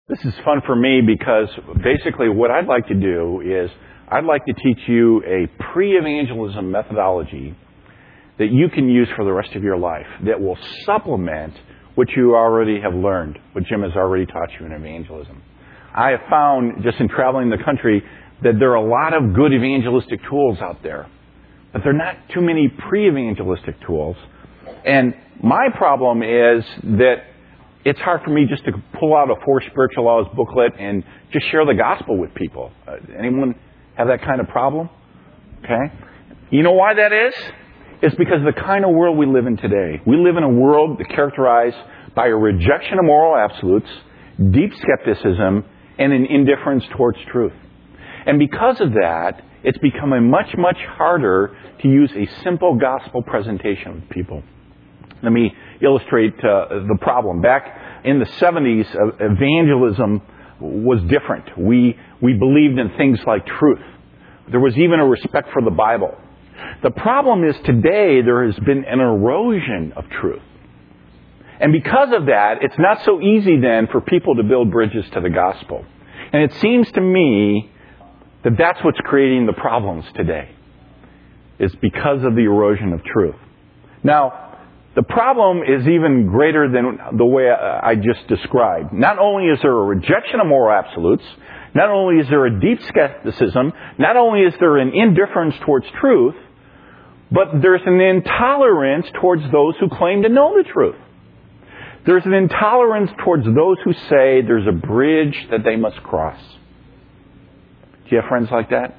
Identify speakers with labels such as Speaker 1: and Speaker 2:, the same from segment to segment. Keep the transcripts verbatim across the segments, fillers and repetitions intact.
Speaker 1: This is fun for me because basically what I'd like to do is I'd like to teach you a pre-evangelism methodology that you can use for the rest of your life that will supplement what you already have learned, what Jim has already taught you in evangelism. I have found, just in traveling the country, that there are a lot of good evangelistic tools out there, but there are not too many pre-evangelistic tools. And my problem is that it's hard for me just to pull out a Four Spiritual Laws booklet and just share the gospel with people. Uh, anyone have that kind of problem? Okay. You know why that is? It's because of the kind of world we live in today. We live in a world characterized by a rejection of moral absolutes, deep skepticism, and an indifference towards truth. And because of that, it's becoming much, much harder to use a simple gospel presentation with people. Let me illustrate uh, the problem. Back in the seventies, uh, evangelism was different. We, we believed in things like truth. There was even a respect for the Bible. The problem is today there has been an erosion of truth. And because of that, it's not so easy then for people to build bridges to the gospel. And it seems to me that that's what's creating the problems today, is because of the erosion of truth. Now, the problem is even greater than the way I just described. Not only is there a rejection of moral absolutes, not only is there a deep skepticism, not only is there an indifference towards truth, but there's an intolerance towards those who claim to know the truth. There's an intolerance towards those who say there's a bridge that they must cross. Do you have friends like that?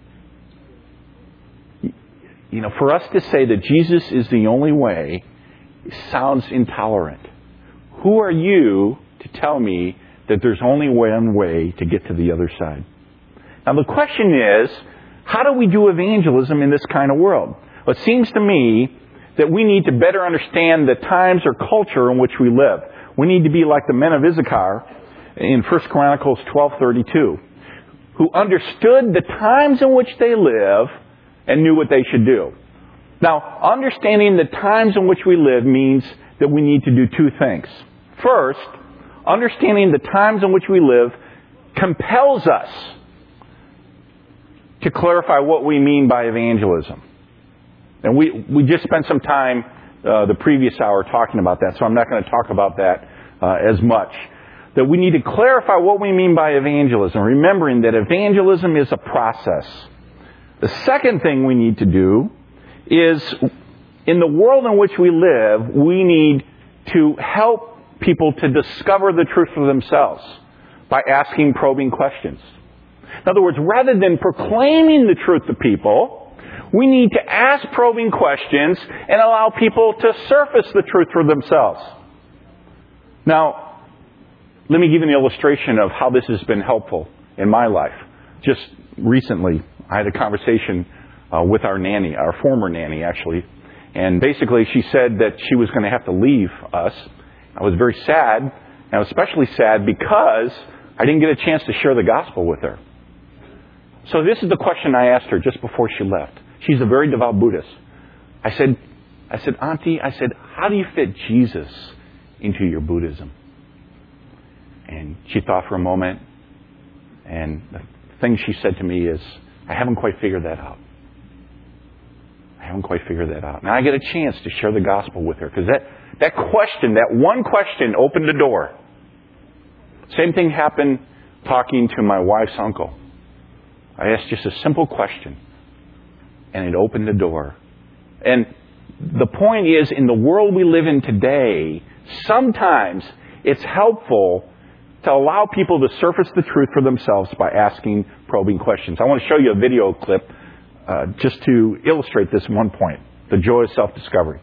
Speaker 1: You know, for us to say that Jesus is the only way sounds intolerant. Who are you to tell me that there's only one way to get to the other side? Now the question is, how do we do evangelism in this kind of world? Well, it seems to me that we need to better understand the times or culture in which we live. We need to be like the men of Issachar in First Chronicles twelve thirty-two, who understood the times in which they live and knew what they should do. Now, understanding the times in which we live means that we need to do two things. First, understanding the times in which we live compels us to clarify what we mean by evangelism. And we, we just spent some time uh, the previous hour talking about that, so I'm not going to talk about that uh, as much. That we need to clarify what we mean by evangelism, remembering that evangelism is a process. The second thing we need to do is, in the world in which we live, we need to help people to discover the truth for themselves by asking probing questions. In other words, rather than proclaiming the truth to people, we need to ask probing questions and allow people to surface the truth for themselves. Now, let me give you an illustration of how this has been helpful in my life. Just recently, I had a conversation uh, with our nanny, our former nanny, actually. And basically, she said that she was going to have to leave us. I was very sad. And I was especially sad because I didn't get a chance to share the gospel with her. So this is the question I asked her just before she left. She's a very devout Buddhist. I said, I said, Auntie, I said, how do you fit Jesus into your Buddhism? And she thought for a moment. And the thing she said to me is, I haven't quite figured that out. I haven't quite figured that out. Now I get a chance to share the gospel with her because that, that question, that one question opened the door. Same thing happened talking to my wife's uncle. I asked just a simple question, and it opened the door. And the point is, in the world we live in today, sometimes it's helpful to allow people to surface the truth for themselves by asking probing questions. I want to show you a video clip uh, just to illustrate this one point, the joy of self-discovery.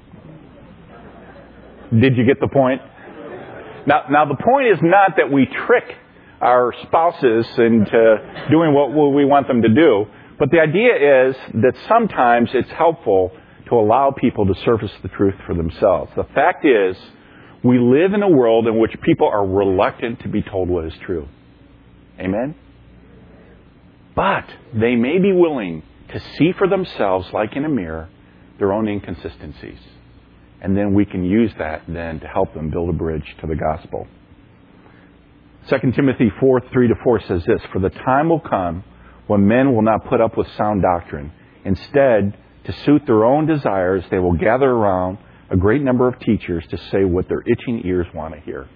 Speaker 1: Did you get the point? Now, now the point is not that we trick our spouses into doing what we want them to do. But the idea is that sometimes it's helpful to allow people to surface the truth for themselves. The fact is, we live in a world in which people are reluctant to be told what is true. Amen? But they may be willing to see for themselves, like in a mirror, their own inconsistencies. And then we can use that then to help them build a bridge to the gospel. Second Timothy four, three to four says this, "For the time will come when men will not put up with sound doctrine. Instead, to suit their own desires, they will gather around a great number of teachers to say what their itching ears want to hear."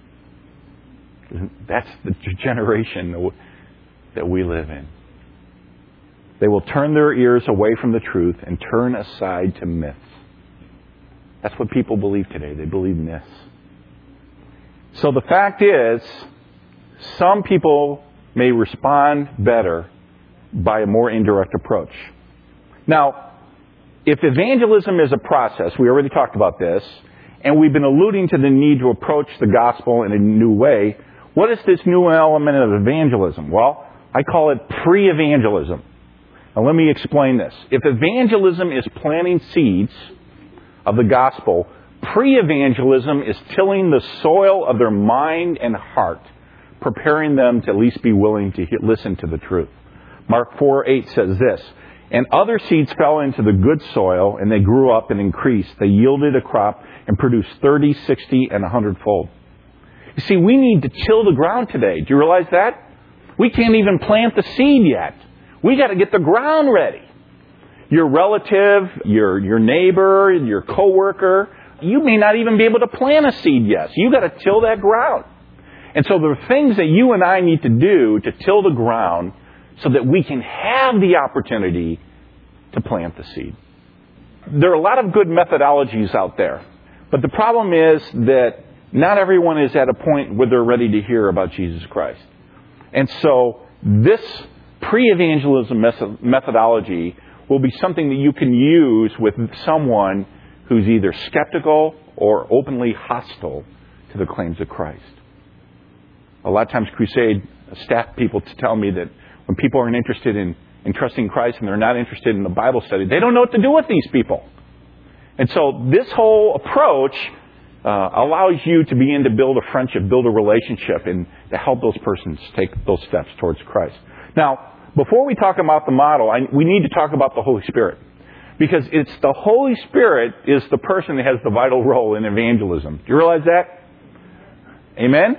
Speaker 1: That's the generation that we live in. They will turn their ears away from the truth and turn aside to myths. That's what people believe today. They believe myths. So the fact is, some people may respond better by a more indirect approach. Now, if evangelism is a process, we already talked about this, and we've been alluding to the need to approach the gospel in a new way, what is this new element of evangelism? Well, I call it pre-evangelism. Now let me explain this. If evangelism is planting seeds of the gospel, pre-evangelism is tilling the soil of their mind and heart, preparing them to at least be willing to listen to the truth. Mark four eight says this, "And other seeds fell into the good soil, and they grew up and increased. They yielded a crop and produced thirty, sixty, and a hundredfold." You see, we need to till the ground today. Do you realize that? We can't even plant the seed yet. We got to get the ground ready. Your relative, your your neighbor, your coworker, you may not even be able to plant a seed yet. So you got to till that ground. And so there are things that you and I need to do to till the ground so that we can have the opportunity to plant the seed. There are a lot of good methodologies out there. But the problem is that not everyone is at a point where they're ready to hear about Jesus Christ. And so this pre-evangelism methodology will be something that you can use with someone who's either skeptical or openly hostile to the claims of Christ. A lot of times Crusade staff people tell me that when people aren't interested in, in trusting Christ and they're not interested in the Bible study, they don't know what to do with these people. And so this whole approach uh, allows you to begin to build a friendship, build a relationship, and to help those persons take those steps towards Christ. Now, before we talk about the model, I, we need to talk about the Holy Spirit. Because it's the Holy Spirit is the person that has the vital role in evangelism. Do you realize that? Amen?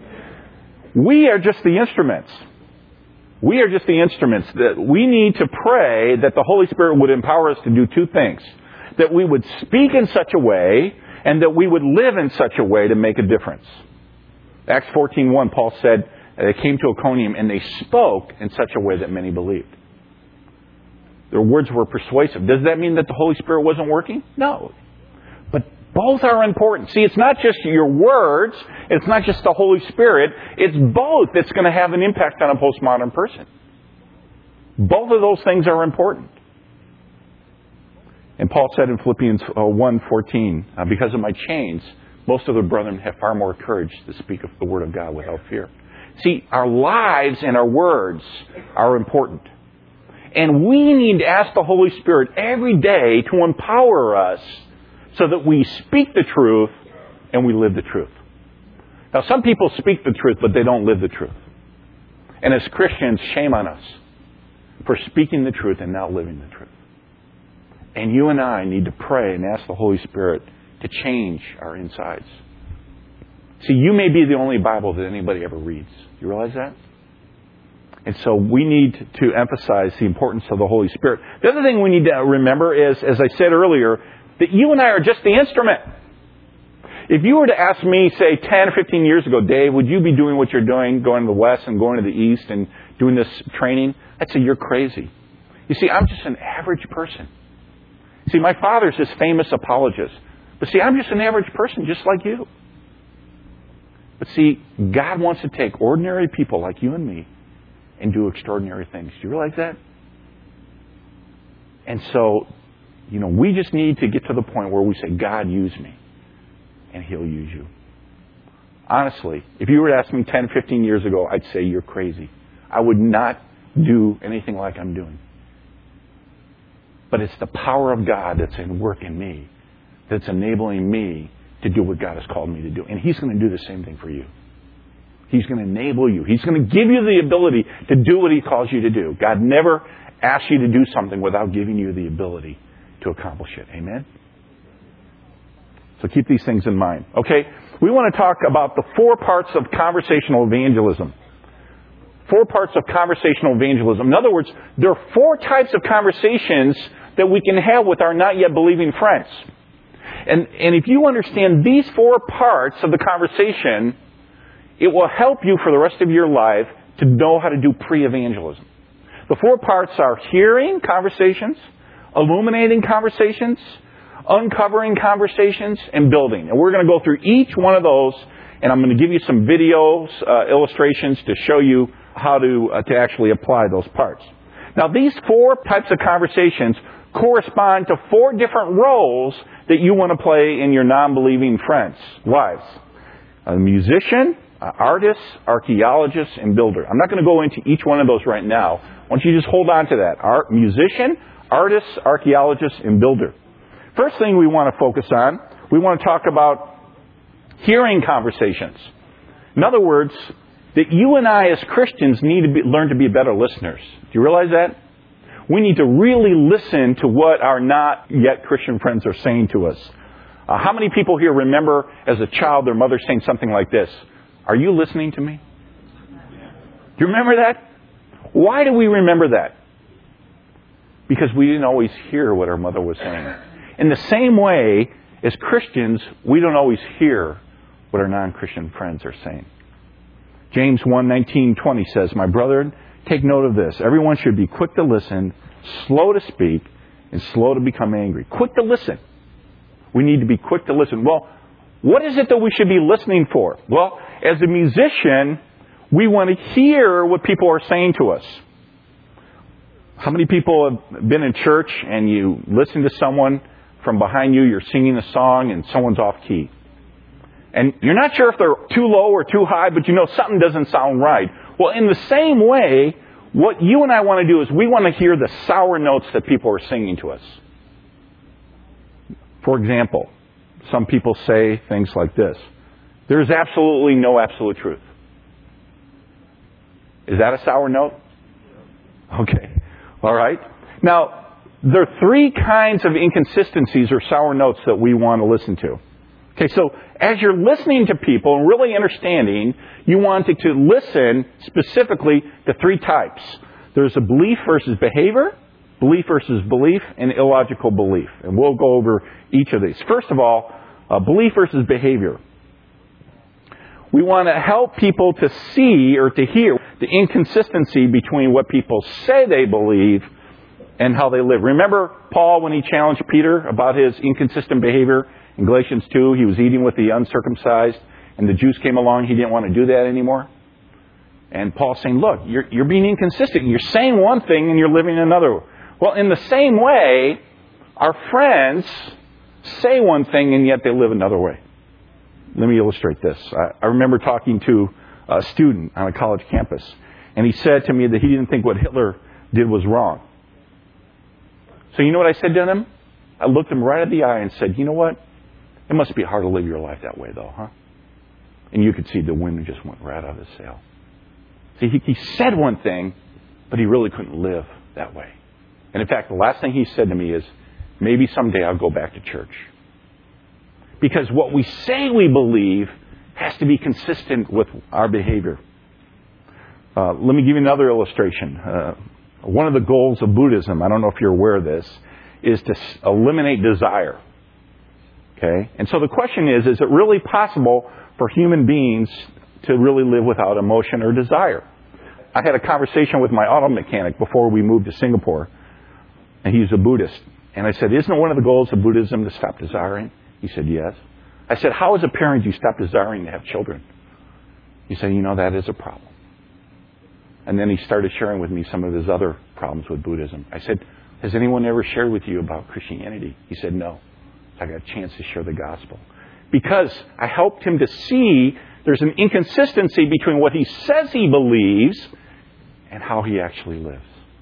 Speaker 1: We are just the instruments. We are just the instruments. That we need to pray that the Holy Spirit would empower us to do two things. That we would speak in such a way, and that we would live in such a way to make a difference. Acts fourteen one, Paul said, they came to Iconium and they spoke in such a way that many believed. Their words were persuasive. Does that mean that the Holy Spirit wasn't working? No. But both are important. See, it's not just your words. It's not just the Holy Spirit. It's both that's going to have an impact on a postmodern person. Both of those things are important. And Paul said in Philippians one fourteen, because of my chains, most of the brethren have far more courage to speak of the Word of God without fear. See, our lives and our words are important. And we need to ask the Holy Spirit every day to empower us so that we speak the truth and we live the truth. Now, some people speak the truth, but they don't live the truth. And as Christians, shame on us for speaking the truth and not living the truth. And you and I need to pray and ask the Holy Spirit to change our insides. See, you may be the only Bible that anybody ever reads. You realize that? And so we need to emphasize the importance of the Holy Spirit. The other thing we need to remember is, as I said earlier, that you and I are just the instrument. If you were to ask me, say, ten or fifteen years ago, Dave, would you be doing what you're doing, going to the West and going to the East and doing this training? I'd say, you're crazy. You see, I'm just an average person. See, my father's this famous apologist. But see, I'm just an average person, just like you. But see, God wants to take ordinary people like you and me and do extraordinary things. Do you realize that? And so, you know, we just need to get to the point where we say, God, use me. And He'll use you. Honestly, if you were to ask me ten, fifteen years ago, I'd say you're crazy. I would not do anything like I'm doing. But it's the power of God that's in work in me that's enabling me to do what God has called me to do. And He's going to do the same thing for you. He's going to enable you. He's going to give you the ability to do what He calls you to do. God never asks you to do something without giving you the ability to accomplish it. Amen? So keep these things in mind. Okay, we want to talk about the four parts of conversational evangelism. Four parts of conversational evangelism. In other words, there are four types of conversations that we can have with our not yet believing friends. And, and if you understand these four parts of the conversation, it will help you for the rest of your life to know how to do pre-evangelism. The four parts are hearing conversations, illuminating conversations, uncovering conversations, and building. And we're going to go through each one of those, and I'm going to give you some videos, uh, illustrations to show you how to, uh, to actually apply those parts. Now, these four types of conversations correspond to four different roles that you want to play in your non-believing friends' lives. A musician, an artist, archaeologist, and builder. I'm not going to go into each one of those right now. I want you to just hold on to that. Art, musician, artist, archaeologist, and builder. First thing we want to focus on, we want to talk about hearing conversations. In other words, that you and I as Christians need to be, learn to be better listeners. Do you realize that? We need to really listen to what our not yet Christian friends are saying to us. Uh, how many people here remember as a child their mother saying something like this? Are you listening to me? Do you remember that? Why do we remember that? Because we didn't always hear what our mother was saying. In the same way, as Christians, we don't always hear what our non-Christian friends are saying. James one, nineteen, twenty says, "My brethren, take note of this. Everyone should be quick to listen, slow to speak, and slow to become angry." Quick to listen. We need to be quick to listen. Well, what is it that we should be listening for? Well, as a musician, we want to hear what people are saying to us. How many people have been in church and you listen to someone from behind you, you're singing a song and someone's off key? And you're not sure if they're too low or too high, but you know something doesn't sound right. Well, in the same way, what you and I want to do is we want to hear the sour notes that people are singing to us. For example, some people say things like this: "There's absolutely no absolute truth." Is that a sour note? Okay. All right. Now, there are three kinds of inconsistencies or sour notes that we want to listen to. Okay, so as you're listening to people and really understanding, you want to, to listen specifically to three types. There's a belief versus behavior, belief versus belief, and illogical belief. And we'll go over each of these. First of all, uh, belief versus behavior. We want to help people to see or to hear the inconsistency between what people say they believe and how they live. Remember Paul when he challenged Peter about his inconsistent behavior? In Galatians two, he was eating with the uncircumcised, and the Jews came along. He didn't want to do that anymore. And Paul's saying, look, you're, you're being inconsistent. You're saying one thing and you're living another. Well, in the same way, our friends say one thing and yet they live another way. Let me illustrate this. I, I remember talking to a student on a college campus, and he said to me that he didn't think what Hitler did was wrong. So you know what I said to him? I looked him right in the eye and said, you know what? It must be hard to live your life that way, though, huh? And you could see the wind just went right out of his sail. See, he, he said one thing, but he really couldn't live that way. And in fact, the last thing he said to me is, maybe someday I'll go back to church. Because what we say we believe has to be consistent with our behavior. Uh, let me give you another illustration. Uh, one of the goals of Buddhism, I don't know if you're aware of this, is to eliminate desire. Okay? And so the question is, is it really possible for human beings to really live without emotion or desire? I had a conversation with my auto mechanic before we moved to Singapore, and he's a Buddhist. And I said, isn't one of the goals of Buddhism to stop desiring? He said, yes. I said, how as a parent do you stop desiring to have children? He said, you know, that is a problem. And then he started sharing with me some of his other problems with Buddhism. I said, has anyone ever shared with you about Christianity? He said, no. So I got a chance to share the gospel. Because I helped him to see there's an inconsistency between what he says he believes and how he actually lives.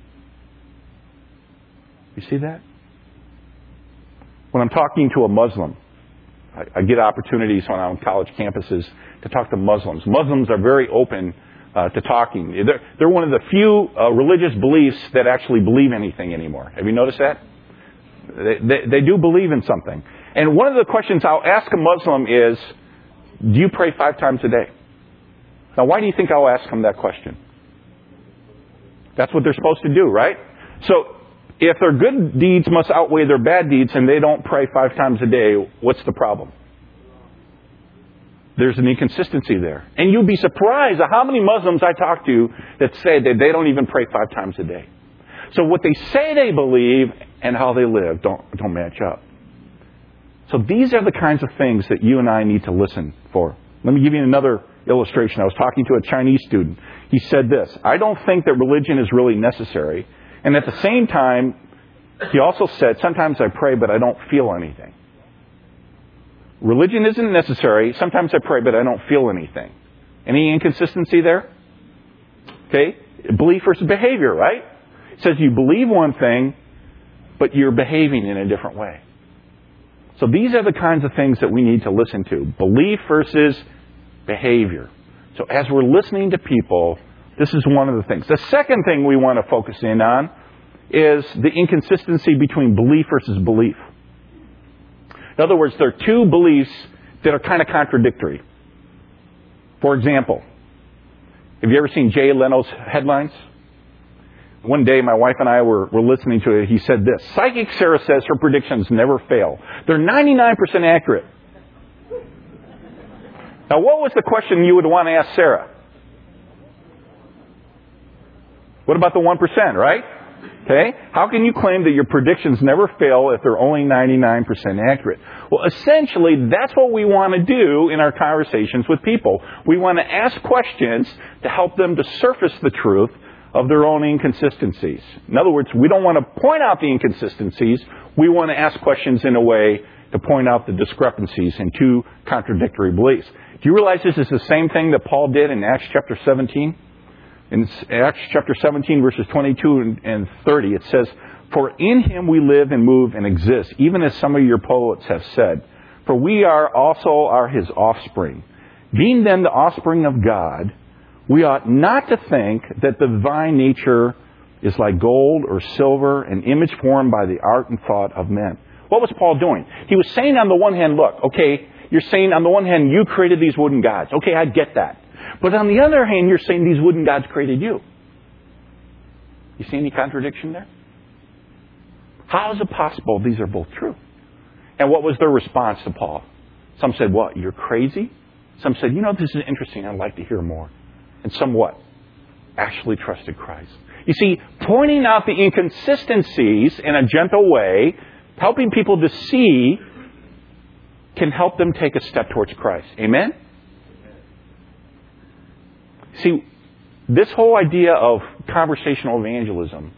Speaker 1: You see that? When I'm talking to a Muslim, I, I get opportunities when I'm on college campuses to talk to Muslims. Muslims are very open uh, to talking. They're, they're one of the few uh, religious beliefs that actually believe anything anymore. Have you noticed that? They, they, they do believe in something. And one of the questions I'll ask a Muslim is, do you pray five times a day? Now, why do you think I'll ask them that question? That's what they're supposed to do, right? So, if their good deeds must outweigh their bad deeds and they don't pray five times a day, what's the problem? There's an inconsistency there. And you'd be surprised at how many Muslims I talk to that say that they don't even pray five times a day. So what they say they believe and how they live don't, don't match up. So these are the kinds of things that you and I need to listen for. Let me give you another illustration. I was talking to a Chinese student. He said this, I don't think that religion is really necessary. And at the same time, he also said, sometimes I pray, but I don't feel anything. Religion isn't necessary. Sometimes I pray, but I don't feel anything. Any inconsistency there? Okay? Belief versus behavior, right? It says you believe one thing, but you're behaving in a different way. So these are the kinds of things that we need to listen to. Belief versus behavior. So as we're listening to people, this is one of the things. The second thing we want to focus in on is the inconsistency between belief versus belief. In other words, there are two beliefs that are kind of contradictory. For example, have you ever seen Jay Leno's headlines? One day, my wife and I were, were listening to it. He said this, Psychic Sarah says her predictions never fail. They're ninety-nine percent accurate. Now, what was the question you would want to ask Sarah? What about the one percent, right? Okay? How can you claim that your predictions never fail if they're only ninety-nine percent accurate? Well, essentially, that's what we want to do in our conversations with people. We want to ask questions to help them to surface the truth of their own inconsistencies. In other words, we don't want to point out the inconsistencies. We want to ask questions in a way to point out the discrepancies in two contradictory beliefs. Do you realize this is the same thing that Paul did in Acts chapter seventeen? In Acts chapter seventeen, verses twenty-two and thirty, it says, For in him we live and move and exist, even as some of your poets have said. For we are also are his offspring. Being then the offspring of God, we ought not to think that the divine nature is like gold or silver, an image formed by the art and thought of men. What was Paul doing? He was saying on the one hand, look, okay, you're saying on the one hand, you created these wooden gods. Okay, I get that. But on the other hand, you're saying these wooden gods created you. You see any contradiction there? How is it possible these are both true? And what was their response to Paul? Some said, what, you're crazy? Some said, you know, this is interesting. I'd like to hear more. And some what? Actually trusted Christ. You see, pointing out the inconsistencies in a gentle way, helping people to see, can help them take a step towards Christ. Amen? See, this whole idea of conversational evangelism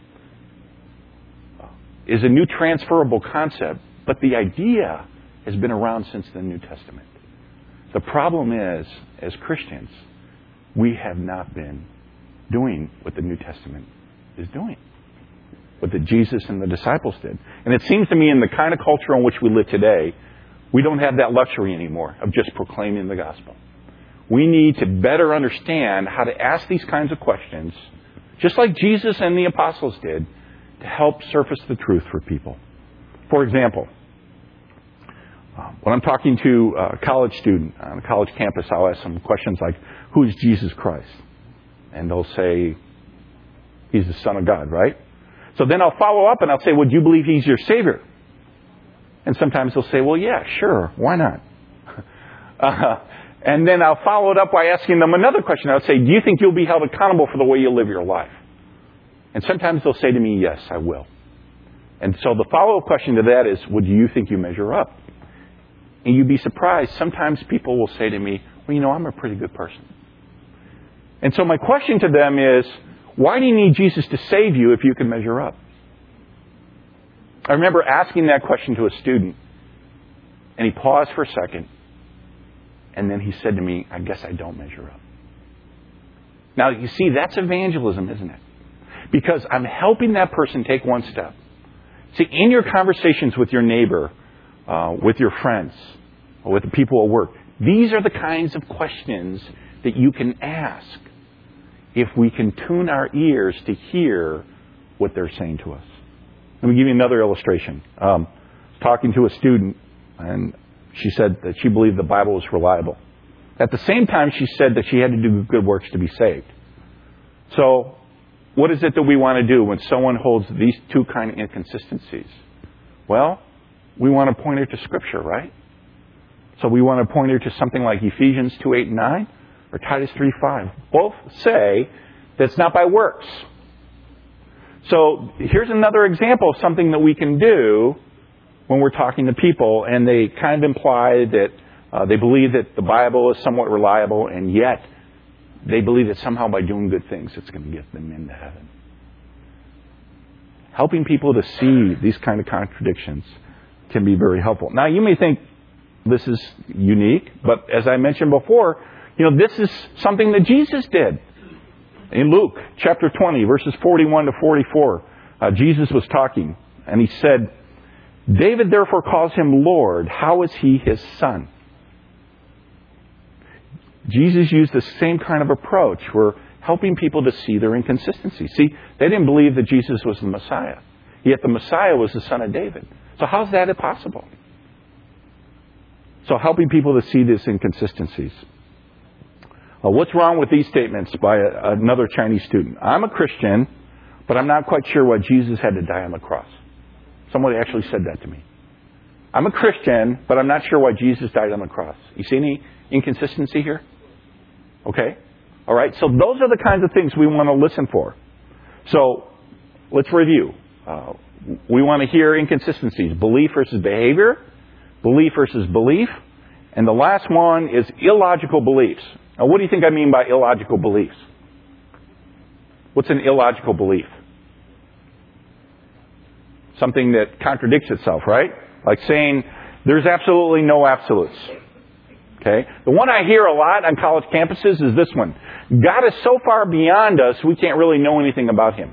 Speaker 1: is a new transferable concept, but the idea has been around since the New Testament. The problem is, as Christians, we have not been doing what the New Testament is doing, what the Jesus and the disciples did. And it seems to me in the kind of culture in which we live today, we don't have that luxury anymore of just proclaiming the gospel. We need to better understand how to ask these kinds of questions, just like Jesus and the apostles did, to help surface the truth for people. For example, when I'm talking to a college student on a college campus, I'll ask them questions like, who is Jesus Christ? And they'll say, he's the Son of God, right? So then I'll follow up and I'll say, well, do you believe he's your Savior? And sometimes they'll say, well, yeah, sure, why not? uh, and then I'll follow it up by asking them another question. I'll say, do you think you'll be held accountable for the way you live your life? And sometimes they'll say to me, yes, I will. And so the follow-up question to that is, well, do you think you measure up? And you'd be surprised. Sometimes people will say to me, well, you know, I'm a pretty good person. And so my question to them is, why do you need Jesus to save you if you can measure up? I remember asking that question to a student, and he paused for a second, and then he said to me, I guess I don't measure up. Now, you see, that's evangelism, isn't it? Because I'm helping that person take one step. See, in your conversations with your neighbor, uh, with your friends, or with the people at work, these are the kinds of questions that you can ask if we can tune our ears to hear what they're saying to us. Let me give you another illustration. Um, I was talking to a student, and she said that she believed the Bible was reliable. At the same time, she said that she had to do good works to be saved. So, what is it that we want to do when someone holds these two kind of inconsistencies? Well, we want to point her to Scripture, right? So we want to point her to something like Ephesians two, eight, and nine or Titus three, five. Both say that it's not by works. So here's another example of something that we can do when we're talking to people, and they kind of imply that uh, they believe that the Bible is somewhat reliable, and yet they believe that somehow by doing good things it's going to get them into heaven. Helping people to see these kind of contradictions can be very helpful. Now, you may think this is unique, but as I mentioned before, you know, this is something that Jesus did. In Luke chapter twenty, verses forty-one to forty-four, uh, Jesus was talking, and he said, David therefore calls him Lord. How is he his son? Jesus used the same kind of approach. We're helping people to see their inconsistency. See, they didn't believe that Jesus was the Messiah. Yet the Messiah was the son of David. So how's that possible? So helping people to see these inconsistencies. Uh, what's wrong with these statements by a, another Chinese student? I'm a Christian, but I'm not quite sure why Jesus had to die on the cross. Somebody actually said that to me. I'm a Christian, but I'm not sure why Jesus died on the cross. You see any inconsistency here? Okay. All right. So those are the kinds of things we want to listen for. So let's review. Uh, we want to hear inconsistencies. Belief versus behavior. Belief versus belief. And the last one is illogical beliefs. Now, what do you think I mean by illogical beliefs? What's an illogical belief? Something that contradicts itself, right? Like saying there's absolutely no absolutes. Okay? The one I hear a lot on college campuses is this one. God is so far beyond us, we can't really know anything about Him.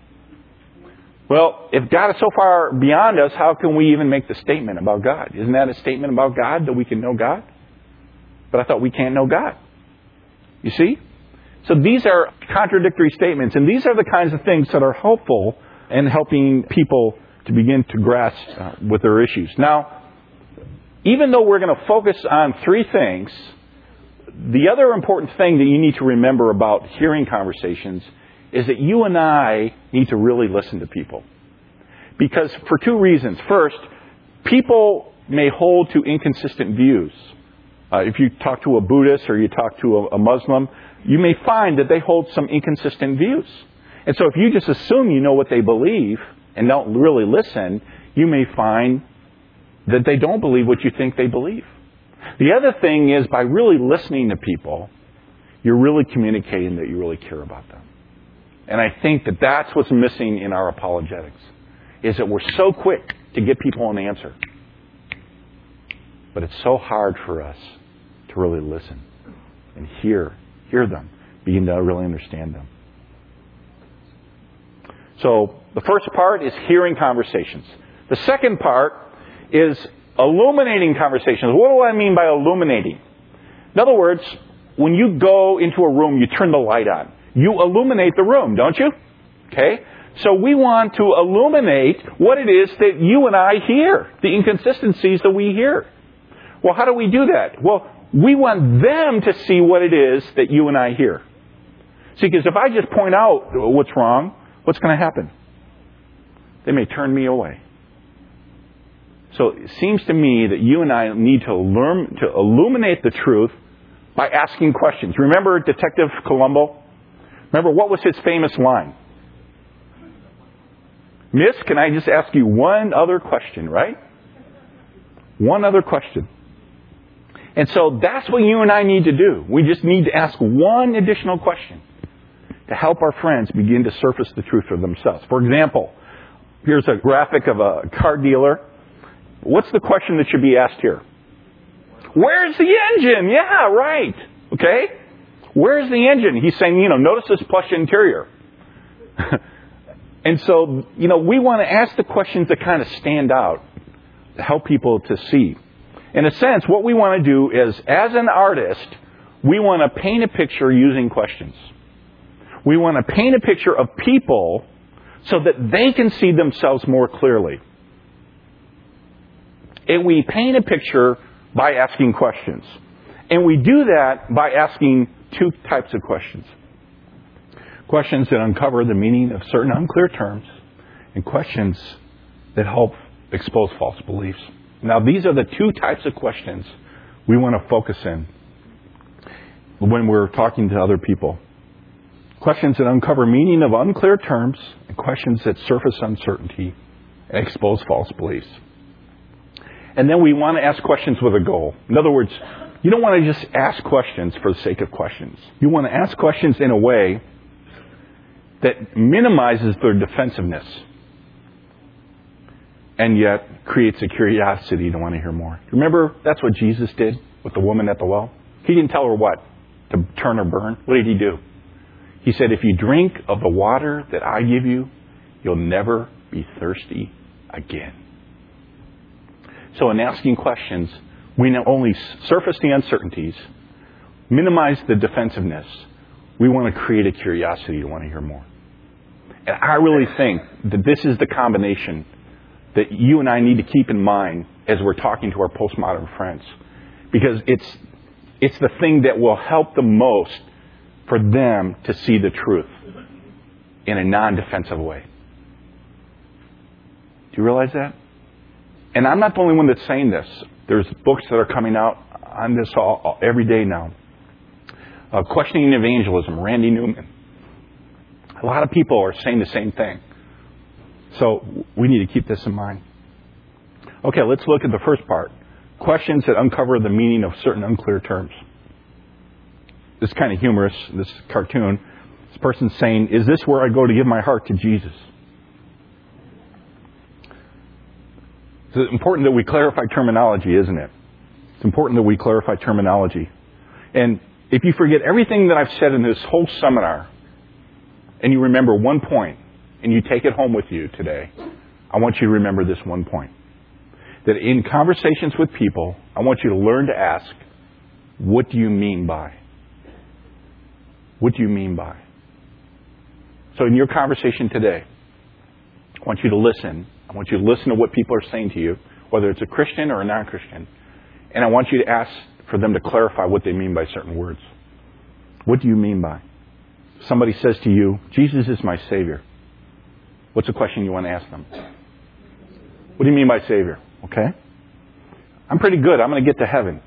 Speaker 1: Well, if God is so far beyond us, how can we even make the statement about God? Isn't that a statement about God, that we can know God? But I thought we can't know God. You see? So these are contradictory statements, and these are the kinds of things that are helpful in helping people to begin to grasp uh, with their issues. Now, even though we're going to focus on three things, the other important thing that you need to remember about hearing conversations is that you and I need to really listen to people. Because for two reasons. First, people may hold to inconsistent views. Uh, if you talk to a Buddhist or you talk to a, a Muslim, you may find that they hold some inconsistent views. And so if you just assume you know what they believe and don't really listen, you may find that they don't believe what you think they believe. The other thing is, by really listening to people, you're really communicating that you really care about them. And I think that that's what's missing in our apologetics, is that we're so quick to give people an answer. But it's so hard for us to really listen and hear, hear them, begin to really understand them. So the first part is hearing conversations. The second part is illuminating conversations. What do I mean by illuminating? In other words, when you go into a room, you turn the light on. You illuminate the room, don't you? Okay? So we want to illuminate what it is that you and I hear, the inconsistencies that we hear. Well, how do we do that? Well, we want them to see what it is that you and I hear. See, because if I just point out what's wrong, what's going to happen? They may turn me away. So it seems to me that you and I need to learn to illuminate the truth by asking questions. Remember Detective Columbo? Remember, what was his famous line? Miss, can I just ask you one other question, right? One other question. And so that's what you and I need to do. We just need to ask one additional question to help our friends begin to surface the truth for themselves. For example, here's a graphic of a car dealer. What's the question that should be asked here? Where's the engine? Yeah, right. Okay? Where's the engine? He's saying, you know, notice this plush interior. And so, you know, we want to ask the questions that kind of stand out to help people to see. In a sense, what we want to do is, as an artist, we want to paint a picture using questions. We want to paint a picture of people so that they can see themselves more clearly. And we paint a picture by asking questions. And we do that by asking two types of questions. Questions that uncover the meaning of certain unclear terms, and questions that help expose false beliefs. Now, these are the two types of questions we want to focus in when we're talking to other people. Questions that uncover meaning of unclear terms, and questions that surface uncertainty and expose false beliefs. And then we want to ask questions with a goal. In other words, you don't want to just ask questions for the sake of questions. You want to ask questions in a way that minimizes their defensiveness and yet creates a curiosity to want to hear more. Remember, that's what Jesus did with the woman at the well? He didn't tell her what? To turn or burn? What did he do? He said, if you drink of the water that I give you, you'll never be thirsty again. So in asking questions, we not only surface the uncertainties, minimize the defensiveness, we want to create a curiosity to want to hear more. And I really think that this is the combination that you and I need to keep in mind as we're talking to our postmodern friends. Because it's it's the thing that will help the most for them to see the truth in a non-defensive way. Do you realize that? And I'm not the only one that's saying this. There's books that are coming out on this all, all, every day now. Uh, Questioning Evangelism, Randy Newman. A lot of people are saying the same thing. So we need to keep this in mind. Okay, let's look at the first part. Questions that uncover the meaning of certain unclear terms. This is kind of humorous, this cartoon. This person's saying, is this where I go to give my heart to Jesus? It's important that we clarify terminology, isn't it? It's important that we clarify terminology. And if you forget everything that I've said in this whole seminar, and you remember one point, and you take it home with you today, I want you to remember this one point. That in conversations with people, I want you to learn to ask, what do you mean by? What do you mean by? So in your conversation today, I want you to listen. I want you to listen to what people are saying to you, whether it's a Christian or a non-Christian. And I want you to ask for them to clarify what they mean by certain words. What do you mean by? Somebody says to you, Jesus is my Savior. What's the question you want to ask them? What do you mean by Savior? Okay. I'm pretty good. I'm going to get to heaven.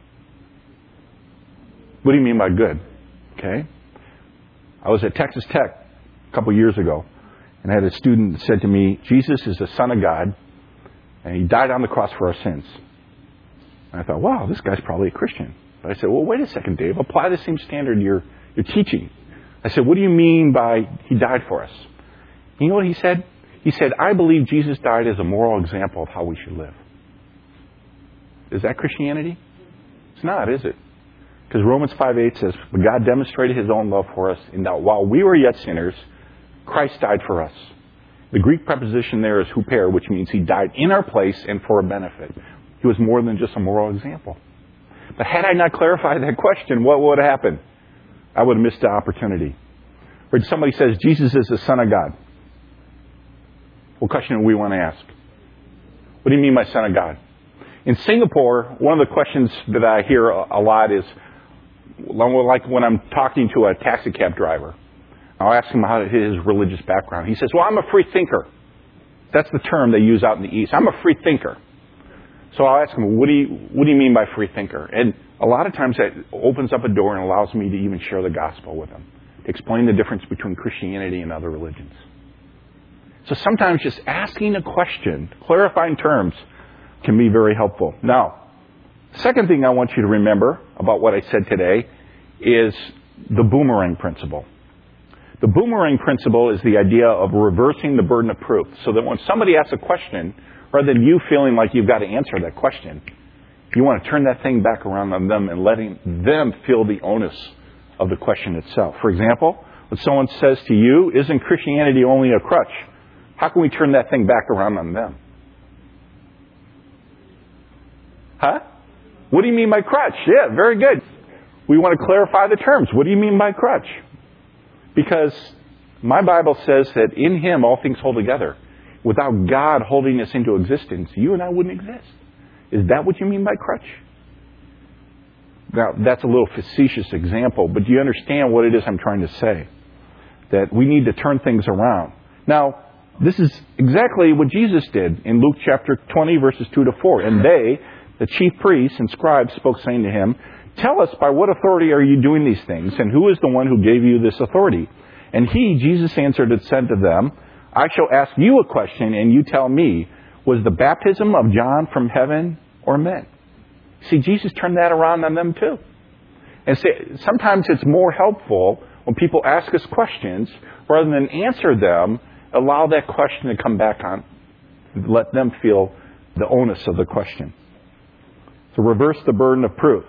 Speaker 1: What do you mean by good? Okay. I was at Texas Tech a couple years ago, and I had a student that said to me, Jesus is the Son of God, and He died on the cross for our sins. And I thought, wow, this guy's probably a Christian. But I said, well, wait a second, Dave. Apply the same standard you're, you're teaching. I said, what do you mean by He died for us? You know what he said? He said, I believe Jesus died as a moral example of how we should live. Is that Christianity? It's not, is it? Because Romans five eight says, but God demonstrated His own love for us in that while we were yet sinners, Christ died for us. The Greek preposition there is huper, which means He died in our place and for a benefit. He was more than just a moral example. But had I not clarified that question, what would have happened? I would have missed the opportunity. Or somebody says, Jesus is the Son of God. What question do we want to ask? What do you mean by Son of God? In Singapore, one of the questions that I hear a lot is, like when I'm talking to a taxi cab driver, I'll ask him how his religious background. He says, well, I'm a free thinker. That's the term they use out in the East. I'm a free thinker. So I'll ask him, what do you, what do you mean by free thinker? And a lot of times that opens up a door and allows me to even share the gospel with them, to explain the difference between Christianity and other religions. So sometimes just asking a question, clarifying terms, can be very helpful. Now, second thing I want you to remember about what I said today is the boomerang principle. The boomerang principle is the idea of reversing the burden of proof. So that when somebody asks a question, rather than you feeling like you've got to answer that question, you want to turn that thing back around on them and letting them feel the onus of the question itself. For example, when someone says to you, isn't Christianity only a crutch? How can we turn that thing back around on them? Huh? What do you mean by crutch? Yeah, very good. We want to clarify the terms. What do you mean by crutch? Because my Bible says that in Him all things hold together. Without God holding us into existence, you and I wouldn't exist. Is that what you mean by crutch? Now, that's a little facetious example, but do you understand what it is I'm trying to say? That we need to turn things around. Now, this is exactly what Jesus did in Luke chapter twenty, verses two to four. And they, the chief priests and scribes, spoke, saying to him, "Tell us, by what authority are you doing these things? And who is the one who gave you this authority?" And he, Jesus, answered and said to them, "I shall ask you a question, and you tell me, was the baptism of John from heaven or men?" See, Jesus turned that around on them too. And say, sometimes it's more helpful when people ask us questions, rather than answer them, allow that question to come back on. Let them feel the onus of the question. So reverse the burden of proof.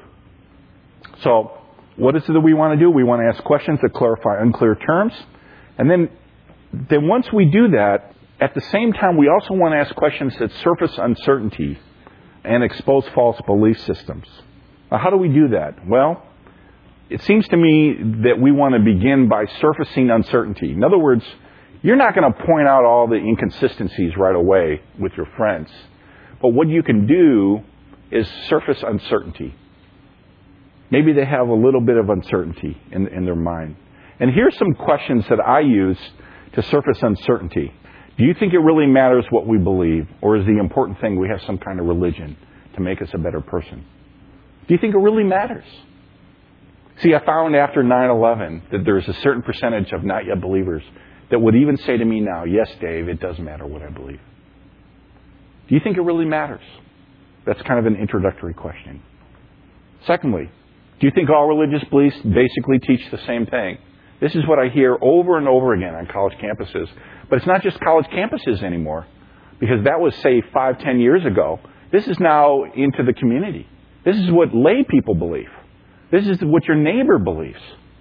Speaker 1: So what is it that we want to do? We want to ask questions that clarify unclear terms. And then, then once we do that, at the same time, we also want to ask questions that surface uncertainty and expose false belief systems. Now, how do we do that? Well, it seems to me that we want to begin by surfacing uncertainty. In other words, you're not going to point out all the inconsistencies right away with your friends. But what you can do is surface uncertainty. Maybe they have a little bit of uncertainty in, in their mind. And here's some questions that I use to surface uncertainty. Do you think it really matters what we believe? Or is the important thing we have some kind of religion to make us a better person? Do you think it really matters? See, I found after nine eleven that there's a certain percentage of not yet believers that would even say to me now, "Yes, Dave, it does matter what I believe." Do you think it really matters? That's kind of an introductory question. Secondly, do you think all religious beliefs basically teach the same thing? This is what I hear over and over again on college campuses. But it's not just college campuses anymore, because that was, say, five, ten years ago. This is now into the community. This is what lay people believe. This is what your neighbor believes.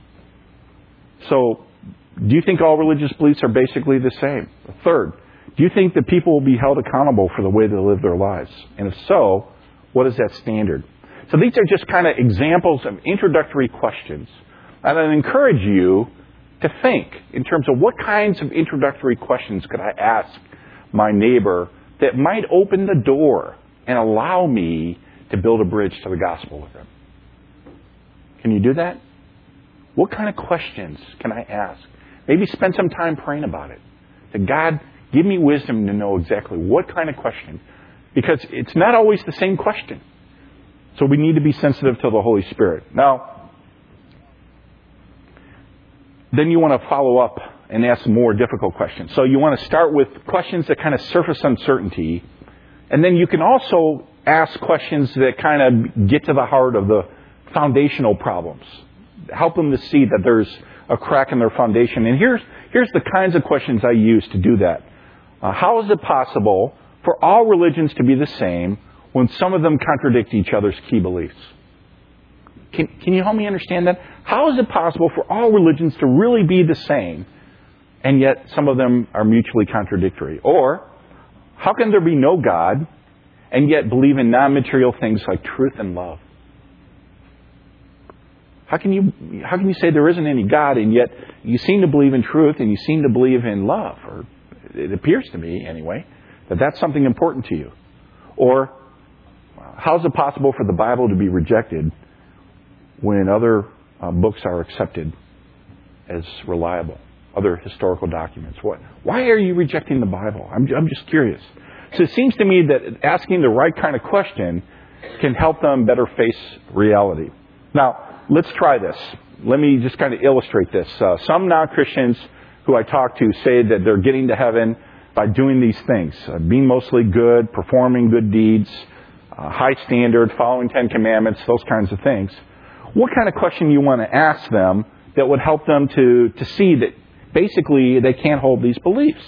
Speaker 1: So, do you think all religious beliefs are basically the same? Third, do you think that people will be held accountable for the way they live their lives? And if so, what is that standard? So these are just kind of examples of introductory questions. And I encourage you to think in terms of what kinds of introductory questions could I ask my neighbor that might open the door and allow me to build a bridge to the gospel with them. Can you do that? What kind of questions can I ask? Maybe spend some time praying about it. That God, give me wisdom to know exactly what kind of question. Because it's not always the same question. So we need to be sensitive to the Holy Spirit. Now, then you want to follow up and ask more difficult questions. So you want to start with questions that kind of surface uncertainty. And then you can also ask questions that kind of get to the heart of the foundational problems. Help them to see that there's a crack in their foundation. And here's, here's the kinds of questions I use to do that. Uh, how is it possible for all religions to be the same when some of them contradict each other's key beliefs? Can, can you help me understand that? How is it possible for all religions to really be the same, and yet some of them are mutually contradictory? Or, how can there be no God, and yet believe in non-material things like truth and love? How can you, how can you say there isn't any God, and yet you seem to believe in truth, and you seem to believe in love? Or it appears to me, anyway, that that's something important to you. Or, how is it possible for the Bible to be rejected when other uh, books are accepted as reliable, other historical documents? What? Why are you rejecting the Bible? I'm, I'm just curious. So it seems to me that asking the right kind of question can help them better face reality. Now, let's try this. Let me just kind of illustrate this. Uh, some non-Christians who I talk to say that they're getting to heaven by doing these things, uh, being mostly good, performing good deeds, uh, high standard, following Ten Commandments, those kinds of things. What kind of question you want to ask them that would help them to, to see that basically they can't hold these beliefs?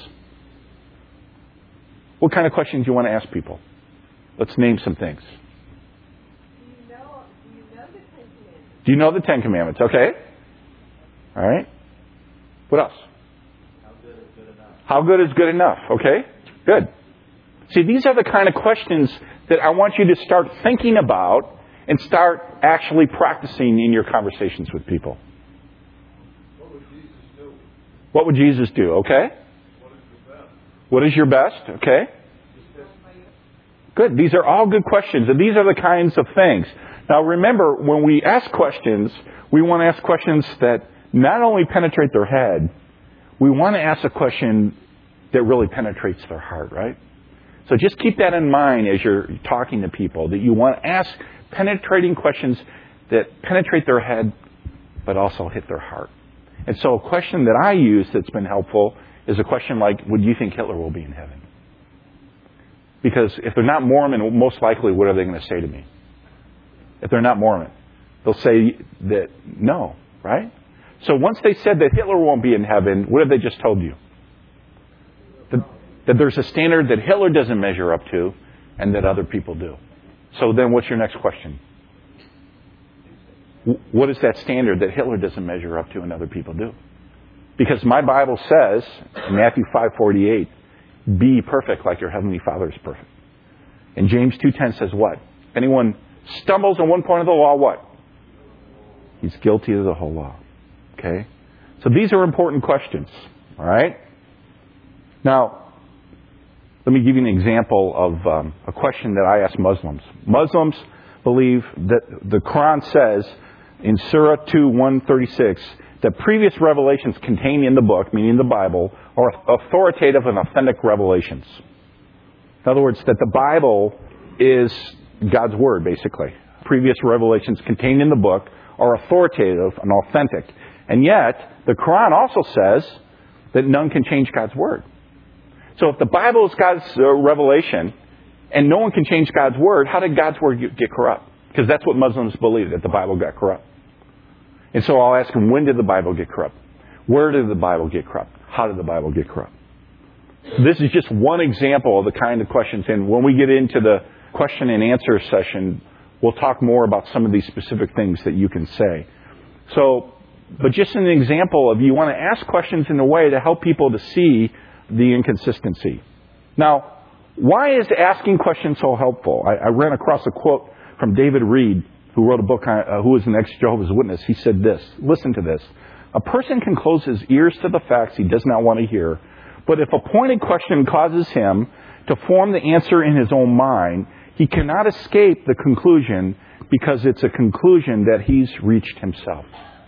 Speaker 1: What kind of questions do you want to ask people? Let's name some things.
Speaker 2: Do you know, do you know the Ten Commandments?
Speaker 1: Do you know the Ten Commandments? Okay. All right. What else?
Speaker 3: How good is good enough?
Speaker 1: How good is good enough? Okay. Good. See, these are the kind of questions that I want you to start thinking about and start actually practicing in your conversations with people.
Speaker 3: What would Jesus do?
Speaker 1: What would Jesus do? Okay.
Speaker 3: What is your best?
Speaker 1: What is your best? Okay. Good. These are all good questions, and these are the kinds of things. Now remember, when we ask questions, we want to ask questions that not only penetrate their head, we want to ask a question that really penetrates their heart, right? So just keep that in mind as you're talking to people, that you want to ask penetrating questions that penetrate their head, but also hit their heart. And so a question that I use that's been helpful is a question like, would you think Hitler will be in heaven? Because if they're not Mormon, most likely, what are they going to say to me? If they're not Mormon, they'll say that no, right? So once they said that Hitler won't be in heaven, what have they just told you? That, that there's a standard that Hitler doesn't measure up to and that other people do. So then what's your next question? What is that standard that Hitler doesn't measure up to and other people do? Because my Bible says, in Matthew five forty-eight, be perfect like your heavenly Father is perfect. And James two ten says what? If anyone stumbles on one point of the law, what? He's guilty of the whole law. Okay? So these are important questions. All right? Now, let me give you an example of um, a question that I ask Muslims. Muslims believe that the Quran says in Surah two, one thirty-six, that previous revelations contained in the book, meaning the Bible, are authoritative and authentic revelations. In other words, that the Bible is God's Word, basically. Previous revelations contained in the book are authoritative and authentic. And yet, the Quran also says that none can change God's Word. So if the Bible is God's uh, revelation, and no one can change God's Word, how did God's Word get corrupt? Because that's what Muslims believe, that the Bible got corrupt. And so I'll ask them, when did the Bible get corrupt? Where did the Bible get corrupt? How did the Bible get corrupt? This is just one example of the kind of questions. And when we get into the question and answer session, we'll talk more about some of these specific things that you can say. So, but just an example of you want to ask questions in a way to help people to see the inconsistency. Now, why is asking questions so helpful? I, I ran across a quote from David Reed, who wrote a book, on, uh, who was an ex-Jehovah's Witness. He said this, listen to this. A person can close his ears to the facts he does not want to hear, but if a pointed question causes him to form the answer in his own mind, he cannot escape the conclusion because it's a conclusion that he's reached himself.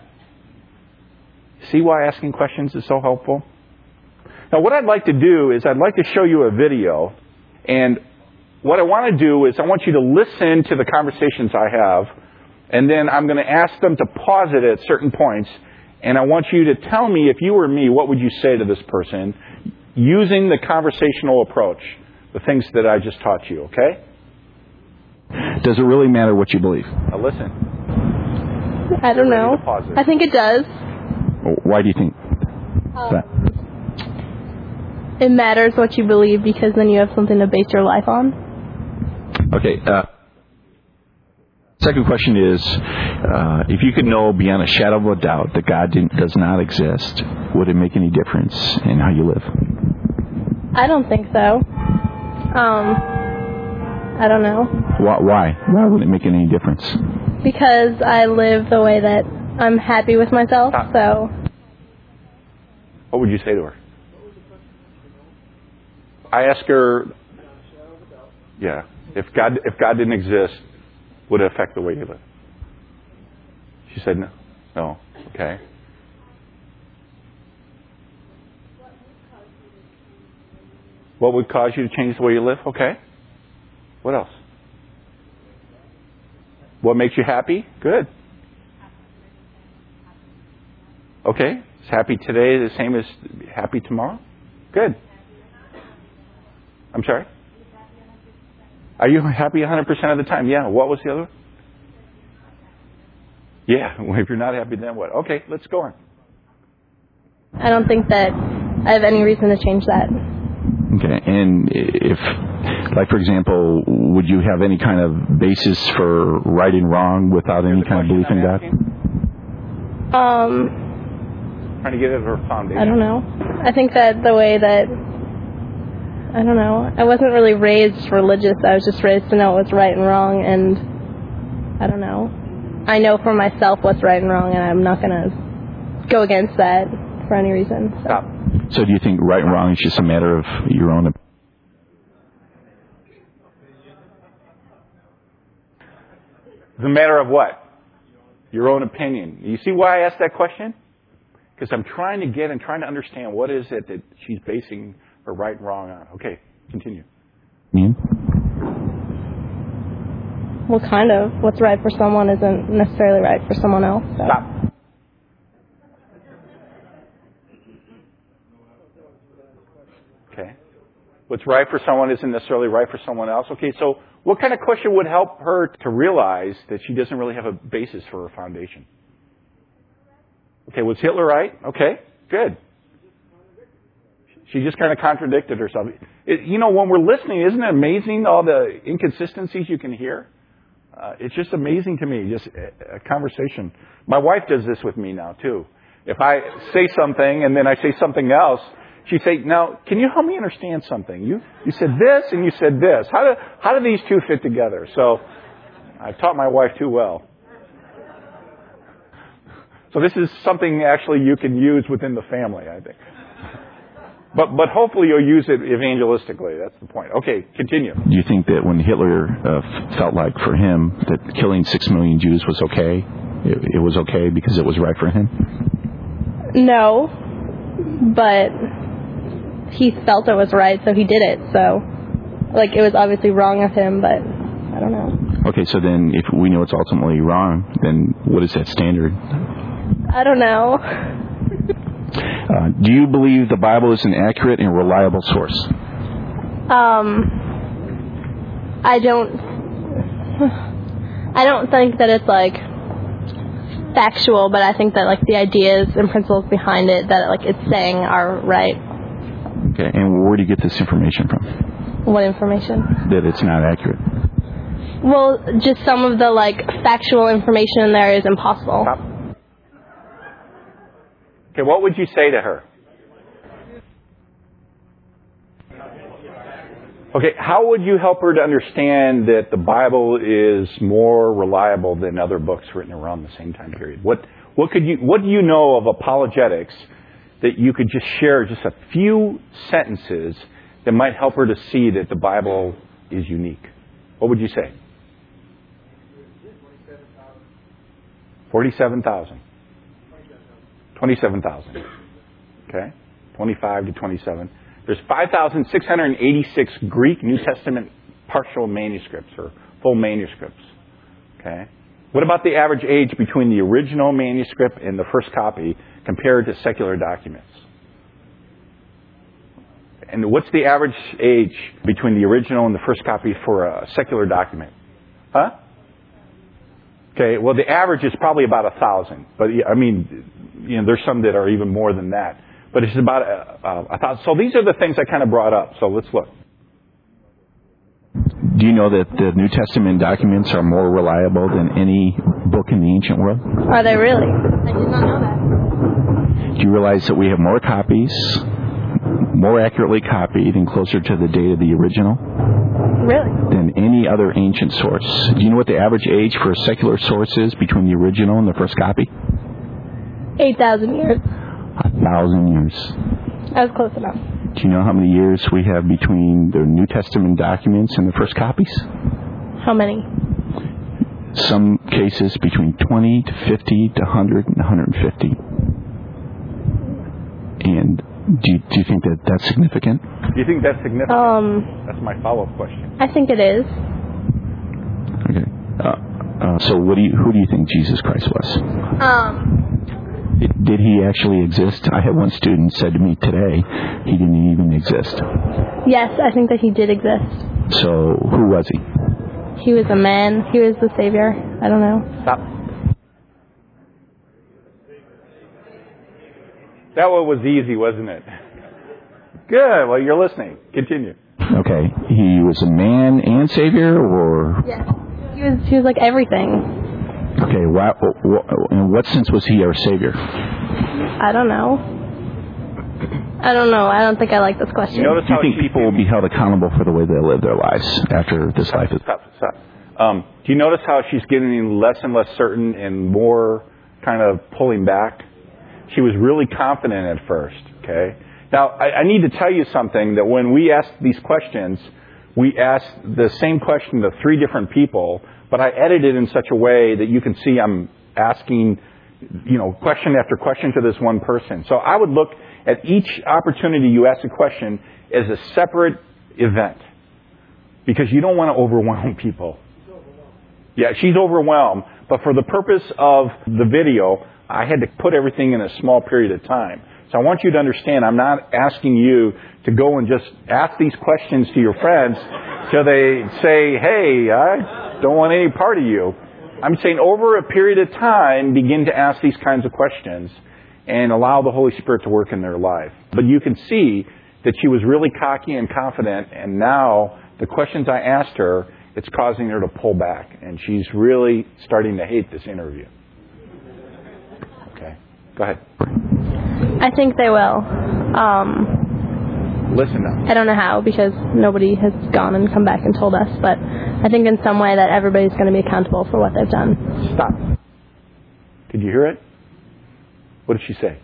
Speaker 1: See why asking questions is so helpful? Now, what I'd like to do is I'd like to show you a video, and what I want to do is I want you to listen to the conversations I have, and then I'm going to ask them to pause it at certain points, and I want you to tell me, if you were me, what would you say to this person using the conversational approach, the things that I just taught you, okay? Does it really matter what you believe? Now listen.
Speaker 4: I don't know. I think it does.
Speaker 1: Why do you think
Speaker 4: um,
Speaker 1: that?
Speaker 4: It matters what you believe because then you have something to base your life on.
Speaker 1: Okay. Uh, second question is, uh, if you could know beyond a shadow of a doubt that God didn't, does not exist, would it make any difference in how you live?
Speaker 4: I don't think so. Um, I don't know.
Speaker 1: Why? Why, why would it make any difference?
Speaker 4: Because I live the way that I'm happy with myself, Stop. so...
Speaker 1: What would you say to her? I asked her, yeah, if God if God didn't exist, would it affect the way you live? She said no. No. Okay. What would cause you to change the way you live? Okay. What else? What makes you happy? Good. Okay. Is happy today the same as happy tomorrow? Good. I'm sorry? Are you happy one hundred percent of the time? Yeah. What was the other one? Yeah. Well, if you're not happy, then what? Okay, let's go on.
Speaker 4: I don't think that I have any reason to change that.
Speaker 1: Okay. And if, like, for example, would you have any kind of basis for right and wrong without any kind of belief in God?
Speaker 4: Um,
Speaker 1: Trying to get at her foundation.
Speaker 4: I don't know. I think that the way that I don't know. I wasn't really raised religious. I was just raised to know what's right and wrong, and I don't know. I know for myself what's right and wrong, and I'm not going to go against that for any reason. So.
Speaker 1: Stop. So do you think right and wrong is just a matter of your own opinion? It's a matter of what? Your own opinion. You see why I asked that question? Because I'm trying to get and trying to understand what is it that she's basing her right and wrong on. Okay, continue.
Speaker 5: Me?
Speaker 4: Well, kind of. What's right for someone isn't necessarily right for someone else. So.
Speaker 1: Stop. Okay. What's right for someone isn't necessarily right for someone else. Okay, so what kind of question would help her to realize that she doesn't really have a basis for her foundation? Okay, was Hitler right? Okay, good. She just kind of contradicted herself. It, you know, when we're listening, isn't it amazing all the inconsistencies you can hear? Uh, it's just amazing to me, just a, a conversation. My wife does this with me now, too. If I say something and then I say something else, she'd say, now, can you help me understand something? You you said this and you said this. How do, how do these two fit together? So I've taught my wife too well. So this is something actually you can use within the family, I think. But but hopefully you'll use it evangelistically. That's the point. Okay, continue.
Speaker 5: Do you think that when Hitler uh, felt like for him that killing six million Jews was okay? It, it was okay because it was right for him?
Speaker 4: No, but he felt it was right, so he did it. So, like, it was obviously wrong of him, but I don't know.
Speaker 5: Okay, so then if we know it's ultimately wrong, then what is that standard?
Speaker 4: I don't know.
Speaker 5: Uh, do you believe the Bible is an accurate and reliable source?
Speaker 4: Um, I don't. I don't think that it's like factual, but I think that like the ideas and principles behind it that like it's saying are right.
Speaker 5: Okay, and where do you get this information from?
Speaker 4: What information?
Speaker 5: That it's not accurate.
Speaker 4: Well, just some of the like factual information in there is impossible.
Speaker 1: Stop. Okay, what would you say to her? Okay, how would you help her to understand that the Bible is more reliable than other books written around the same time period? What what could you what do you know of apologetics that you could just share just a few sentences that might help her to see that the Bible is unique? What would you say? Forty-seven thousand. twenty-seven thousand. Okay? twenty-five to twenty-seven. There's five thousand six hundred eighty-six Greek New Testament partial manuscripts or full manuscripts. Okay? What about the average age between the original manuscript and the first copy compared to secular documents? And what's the average age between the original and the first copy for a secular document? Huh? Okay, well, the average is probably about a thousand. But, I mean, you know, there's some that are even more than that. But it's about a, a, a thousand. So these are the things I kind of brought up. So let's look.
Speaker 5: Do you know that the New Testament documents are more reliable than any book in the ancient world?
Speaker 4: Are they really? I did not know that.
Speaker 5: Do you realize that we have more copies, more accurately copied and closer to the date of the original?
Speaker 4: Really?
Speaker 5: Than any other ancient source. Do you know what the average age for a secular source is between the original and the first copy?
Speaker 4: eight thousand years.
Speaker 5: A thousand years.
Speaker 4: That was close enough.
Speaker 5: Do you know how many years we have between the New Testament documents and the first copies?
Speaker 4: How many?
Speaker 5: Some cases between twenty to fifty to one hundred and one hundred fifty. And do you, do you think that that's significant?
Speaker 1: Do you think that's significant?
Speaker 4: Um,
Speaker 1: that's my follow-up question.
Speaker 4: I think it is.
Speaker 5: Okay. Uh, uh, so what do you, who do you think Jesus Christ was?
Speaker 4: Um...
Speaker 5: Did he actually exist? I had one student said to me today he didn't even exist.
Speaker 4: Yes, I think that he did exist.
Speaker 5: So who was he?
Speaker 4: He was a man. He was the Savior. I don't know.
Speaker 1: Stop. That one was easy, wasn't it? Good. Well, you're listening. Continue.
Speaker 5: Okay. He was a man and Savior, or?
Speaker 4: Yes. He was, he was like everything.
Speaker 5: Okay, what, what, in what sense was he our Savior?
Speaker 4: I don't know. I don't know. I don't think I like this question.
Speaker 5: Do you think people will be held accountable for the way they live their lives after this life is...
Speaker 1: Stop, stop. Um, do you notice how she's getting less and less certain and more kind of pulling back? She was really confident at first, okay? Now, I, I need to tell you something, that when we ask these questions, we ask the same question to three different people, but I edit it in such a way that you can see I'm asking, you know, question after question to this one person. So I would look at each opportunity you ask a question as a separate event, because you don't want to overwhelm people. Yeah, she's overwhelmed, but for the purpose of the video, I had to put everything in a small period of time. So I want you to understand, I'm not asking you to go and just ask these questions to your friends till they say, hey, I don't want any part of you. I'm saying over a period of time, begin to ask these kinds of questions and allow the Holy Spirit to work in their life. But you can see that she was really cocky and confident, and now the questions I asked her, it's causing her to pull back, and she's really starting to hate this interview. Okay, go ahead.
Speaker 4: I think they will. Um,
Speaker 1: Listen now.
Speaker 4: I don't know how, because nobody has gone and come back and told us, but I think in some way that everybody's going to be accountable for what they've done.
Speaker 1: Stop. Did you hear it? What did she say?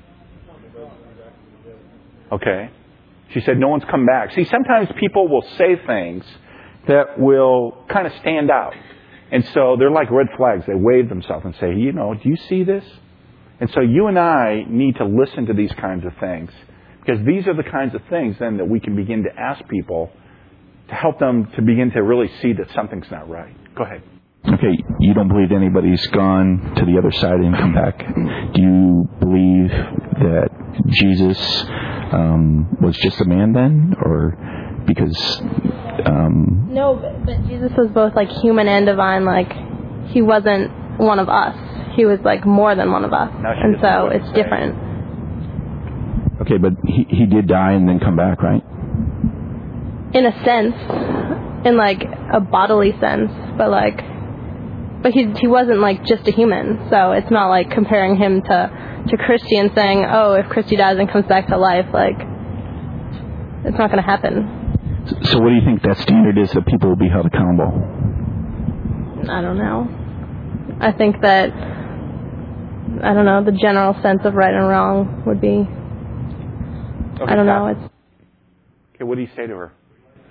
Speaker 1: Okay. She said no one's come back. See, sometimes people will say things that will kind of stand out. And so they're like red flags. They wave themselves and say, you know, do you see this? And so you and I need to listen to these kinds of things, because these are the kinds of things then that we can begin to ask people to help them to begin to really see that something's not right. Go ahead.
Speaker 5: Okay, you don't believe anybody's gone to the other side and come back. Do you believe that Jesus um, was just a man then? Or because... Um,
Speaker 4: no, but, but Jesus was both like human and divine. Like, he wasn't one of us. He was like more than one of us. And so it's different.
Speaker 5: Okay, but he, he did die and then come back, right?
Speaker 4: In a sense. In like a bodily sense. But like... But he he wasn't like just a human, so it's not like comparing him to, to Christy and saying, oh, if Christy dies and comes back to life, like, it's not going to happen.
Speaker 5: So what do you think that standard is that people will be held accountable?
Speaker 4: I don't know. I think that, I don't know, the general sense of right and wrong would be,
Speaker 1: Okay,
Speaker 4: I don't
Speaker 1: stop.
Speaker 4: know. It's
Speaker 1: Okay, what do you say to her?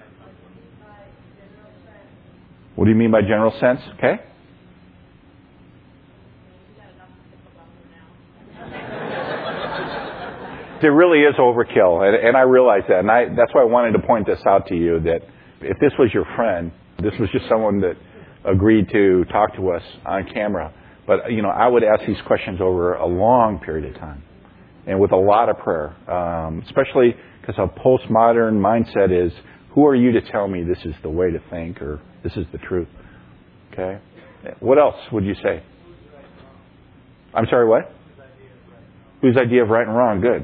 Speaker 1: What do you mean by general sense? Okay. It really is overkill, and, and I realize that, and I, that's why I wanted to point this out to you, that if this was your friend, this was just someone that agreed to talk to us on camera, but, you know, I would ask these questions over a long period of time, and with a lot of prayer, um, especially because a postmodern mindset is, who are you to tell me this is the way to think, or this is the truth? Okay? What else would you say? I'm sorry, what? Whose idea of right and wrong? Good.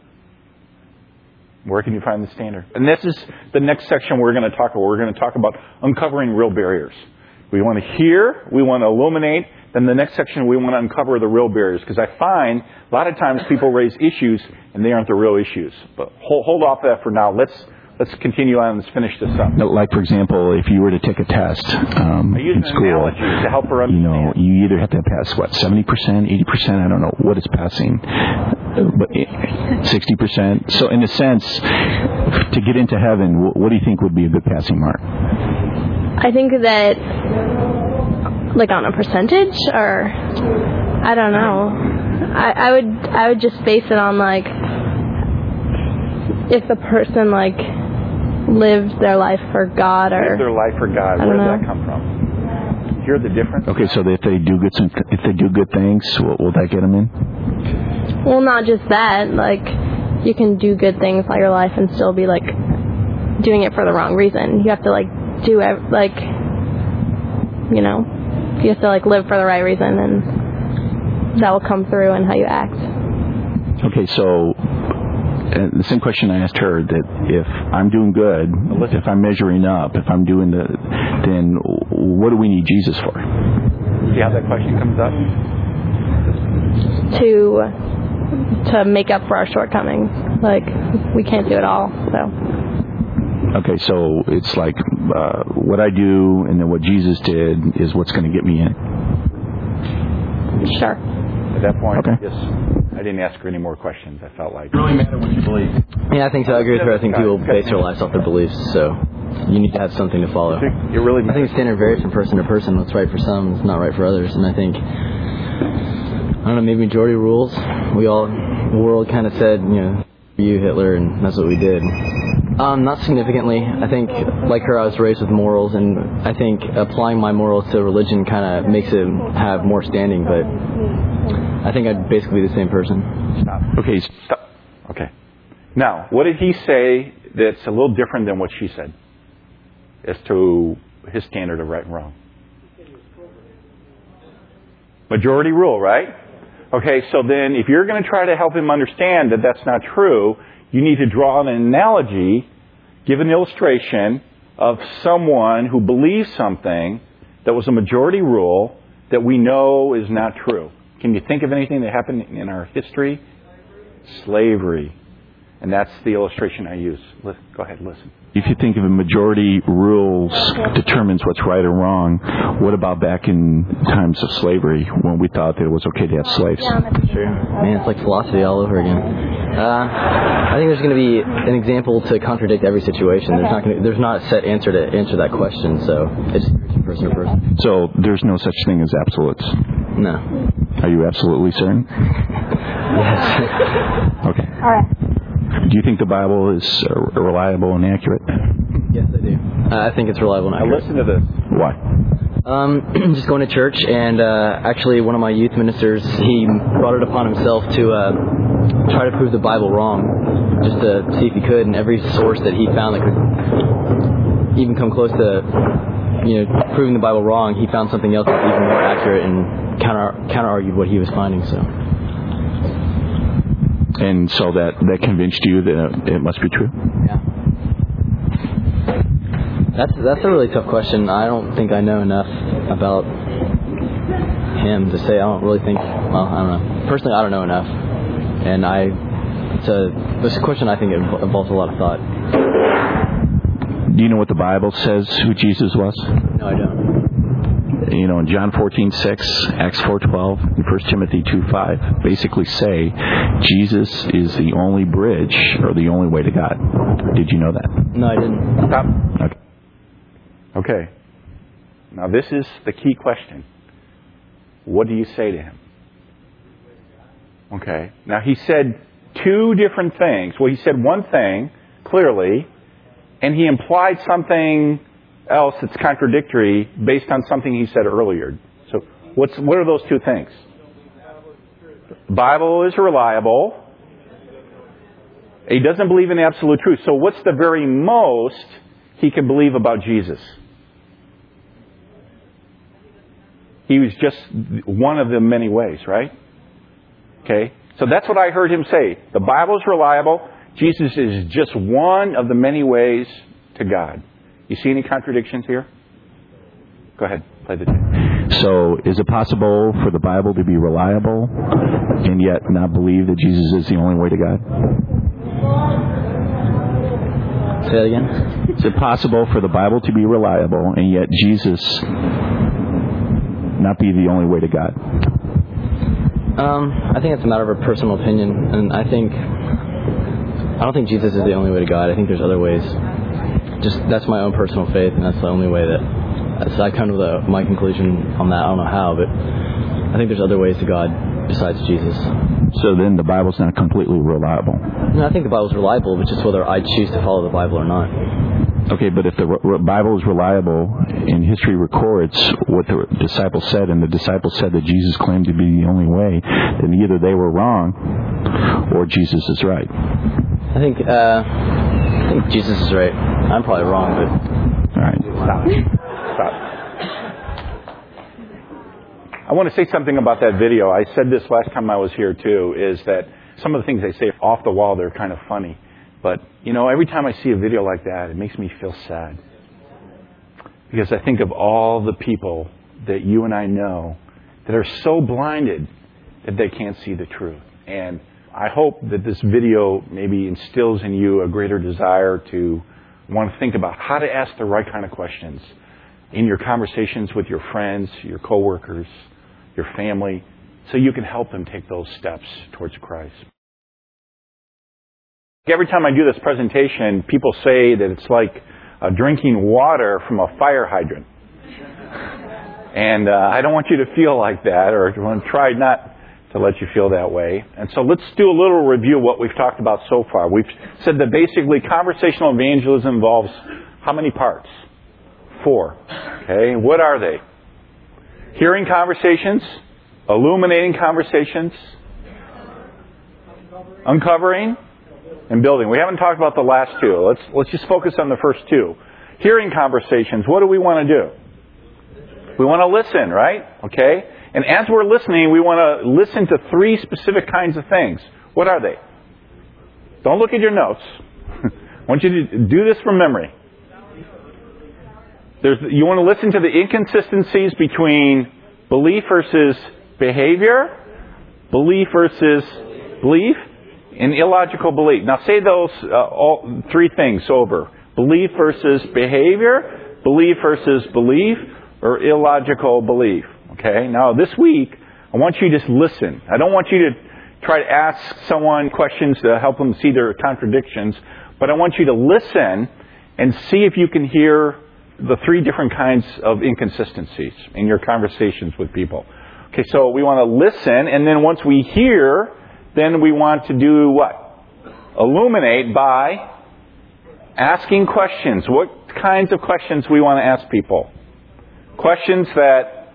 Speaker 1: Where can you find the standard? And this is the next section we're going to talk about. We're going to talk about uncovering real barriers. We want to hear, we want to illuminate, then the next section we want to uncover the real barriers. Because I find a lot of times people raise issues and they aren't the real issues. But hold, hold off that for now. Let's let's continue on and let's finish this up.
Speaker 5: Like, for example, if you were to take a test um,
Speaker 1: I use
Speaker 5: in
Speaker 1: an
Speaker 5: school,
Speaker 1: analogy to help her
Speaker 5: you know,
Speaker 1: understand.
Speaker 5: you either have to pass, what, seventy percent, eighty percent? I don't know what is passing. But sixty percent. So in a sense, to get into heaven, what do you think would be a good passing mark?
Speaker 4: I think that, like on a percentage, or I don't know. I, I would I would just base it on like if the person like lived their life for God, or
Speaker 1: Live their life for God.
Speaker 4: I
Speaker 1: Where
Speaker 4: don't
Speaker 1: did that
Speaker 4: know.
Speaker 1: come from? Hear the difference?
Speaker 5: Okay, so if they do good, some, if they do good things, will, will that get them in?
Speaker 4: Well, not just that. Like, you can do good things all your life and still be like doing it for the wrong reason. You have to like do ev- like you know, you have to like live for the right reason, and that will come through in how you act.
Speaker 5: Okay, so uh, the same question I asked her, that if I'm doing good, if I'm measuring up, if I'm doing the, then what do we need Jesus for?
Speaker 1: See how that question comes up?
Speaker 4: To to make up for our shortcomings. Like, we can't do it all, so.
Speaker 5: Okay, so it's like uh, what I do and then what Jesus did is what's going to get me in.
Speaker 4: Sure.
Speaker 1: At that point,
Speaker 5: Okay.
Speaker 1: yes, I didn't ask her any more questions. I felt like
Speaker 5: Really matter what you believe.
Speaker 6: Yeah, I think so. I agree with her. I think people base their lives off their beliefs, so you need to have something to follow.
Speaker 1: It really
Speaker 6: I think the standard varies from person to person. What's right for some is not right for others. And I think, I don't know, maybe majority rules. We all, the world kind of said, you know, you, Hitler, and that's what we did. Um, not significantly. I think, like her, I was raised with morals, and I think applying my morals to religion kind of makes it have more standing, but I think I'd basically be the same person.
Speaker 1: Stop. Okay, stop. Okay. Now, what did he say that's a little different than what she said as to his standard of right and wrong? Majority rule, right? Okay, so then if you're going to try to help him understand that that's not true, you need to draw an analogy, give an illustration of someone who believes something that was a majority rule that we know is not true. Can you think of anything that happened in our history? Slavery. And that's the illustration I use. Go ahead, listen.
Speaker 5: If you think of a majority rules determines what's right or wrong, what about back in times of slavery when we thought that it was okay to have slaves?
Speaker 6: Sure. Man, it's like philosophy all over again. Uh, I think there's going to be an example to contradict every situation. There's not going to, there's not a set answer to answer that question, so it's from person to person.
Speaker 5: So there's no such thing as absolutes?
Speaker 6: No.
Speaker 5: Are you absolutely certain?
Speaker 6: Yes.
Speaker 5: Okay.
Speaker 4: All right.
Speaker 5: Do you think the Bible is uh, reliable and accurate?
Speaker 6: Yes, I do. Uh, I think it's reliable and
Speaker 1: Now
Speaker 6: accurate.
Speaker 1: listen to this.
Speaker 5: Why?
Speaker 6: Um, just going to church, and uh, actually one of my youth ministers, he brought it upon himself to uh, try to prove the Bible wrong, just to see if he could, and every source that he found that could even come close to, you know, proving the Bible wrong, he found something else that was even more accurate and counter counter-argued what he was finding, so...
Speaker 5: And so that, that convinced you that it must be true?
Speaker 6: Yeah. That's that's a really tough question. I don't think I know enough about him to say. I don't really think. Well, I don't know. Personally, I don't know enough, and I. It's a. This question I think it involves a lot of thought.
Speaker 5: Do you know what the Bible says who Jesus was?
Speaker 6: No, I don't.
Speaker 5: You know, in John fourteen six, Acts four twelve, and First Timothy two five, basically say Jesus is the only bridge or the only way to God. Did you know that?
Speaker 6: No, I didn't.
Speaker 1: Stop.
Speaker 5: Okay.
Speaker 1: Okay. Now this is the key question. What do you say to him? Okay. Now he said two different things. Well, he said one thing, clearly, and he implied something else that's contradictory based on something he said earlier. So what's what are those two things? Bible is reliable. He doesn't believe in absolute truth. So what's the very most he can believe about Jesus? He was just one of the many ways, right? Okay. So that's what I heard him say. The Bible is reliable. Jesus is just one of the many ways to God. You see any contradictions here? Go ahead, play the tape.
Speaker 5: So is it possible for the Bible to be reliable and yet not believe that Jesus is the only way to God?
Speaker 6: Say that again?
Speaker 5: Is it possible for the Bible to be reliable and yet Jesus not be the only way to God?
Speaker 6: Um, I think it's a matter of a personal opinion, and I think I don't think Jesus is the only way to God. I think there's other ways. Just that's my own personal faith, and that's the only way that. So I come to the, my conclusion on that. I don't know how, but I think there's other ways to God besides Jesus.
Speaker 5: So then the Bible's not completely reliable.
Speaker 6: No, I think the Bible's reliable, but just whether I choose to follow the Bible or not.
Speaker 5: Okay, but if the re- Bible is reliable and history records what the disciples said, and the disciples said that Jesus claimed to be the only way, then either they were wrong or Jesus is right.
Speaker 6: I think uh, I think Jesus is right. I'm probably wrong, but
Speaker 5: all right.
Speaker 1: Stop. Stop. I want to say something about that video. I said this last time I was here too, is that some of the things they say off the wall, they're kind of funny. But, you know, every time I see a video like that, it makes me feel sad. Because I think of all the people that you and I know that are so blinded that they can't see the truth. And I hope that this video maybe instills in you a greater desire to want to think about how to ask the right kind of questions in your conversations with your friends, your coworkers, your family, so you can help them take those steps towards Christ. Every time I do this presentation, people say that it's like uh, drinking water from a fire hydrant. And uh, I don't want you to feel like that, or I want to try not to let you feel that way. And so let's do a little review of what we've talked about so far. We've said that basically conversational evangelism involves how many parts? Four. Okay, what are they? Hearing conversations, illuminating conversations, uncovering, and building. We haven't talked about the last two. Let's let's just focus on the first two. Hearing conversations. What do we want to do? We want to listen, right? Okay? And as we're listening, we want to listen to three specific kinds of things. What are they? Don't look at your notes. I want you to do this from memory. There's, you want to listen to the inconsistencies between belief versus behavior, belief versus belief, and illogical belief. Now say those uh, all three things over. Belief versus behavior, belief versus belief, or illogical belief. Okay? Now this week, I want you to just listen. I don't want you to try to ask someone questions to help them see their contradictions, but I want you to listen and see if you can hear the three different kinds of inconsistencies in your conversations with people. Okay, so we want to listen, and then once we hear, then we want to do what? Illuminate by asking questions. What kinds of questions we want to ask people? Questions that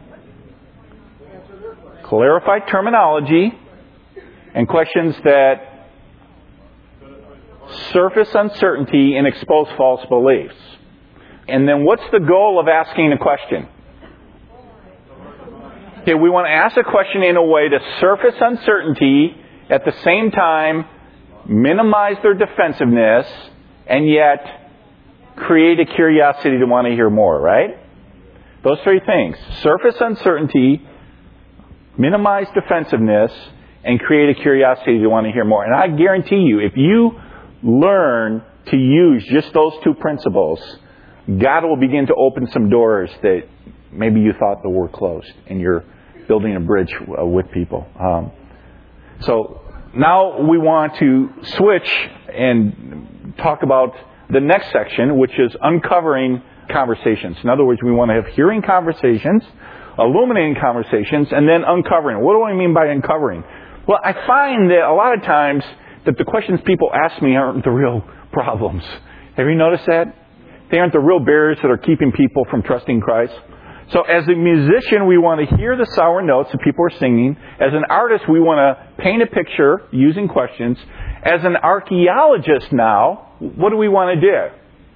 Speaker 1: clarify terminology, and questions that surface uncertainty and expose false beliefs. And then what's the goal of asking a question? Okay, we want to ask a question in a way to surface uncertainty, at the same time minimize their defensiveness, and yet create a curiosity to want to hear more, right? Those three things. Surface uncertainty, minimize defensiveness, and create a curiosity to want to hear more. And I guarantee you, if you learn to use just those two principles, God will begin to open some doors that maybe you thought that were closed, and you're building a bridge uh, with people. Um, so now we want to switch and talk about the next section, which is uncovering conversations. In other words, we want to have hearing conversations, illuminating conversations, and then uncovering. What do I mean by uncovering? Well, I find that a lot of times that the questions people ask me aren't the real problems. Have you noticed that? They aren't the real barriers that are keeping people from trusting Christ. So as a musician, we want to hear the sour notes that people are singing. As an artist, we want to paint a picture using questions. As an archaeologist now, what do we want to do?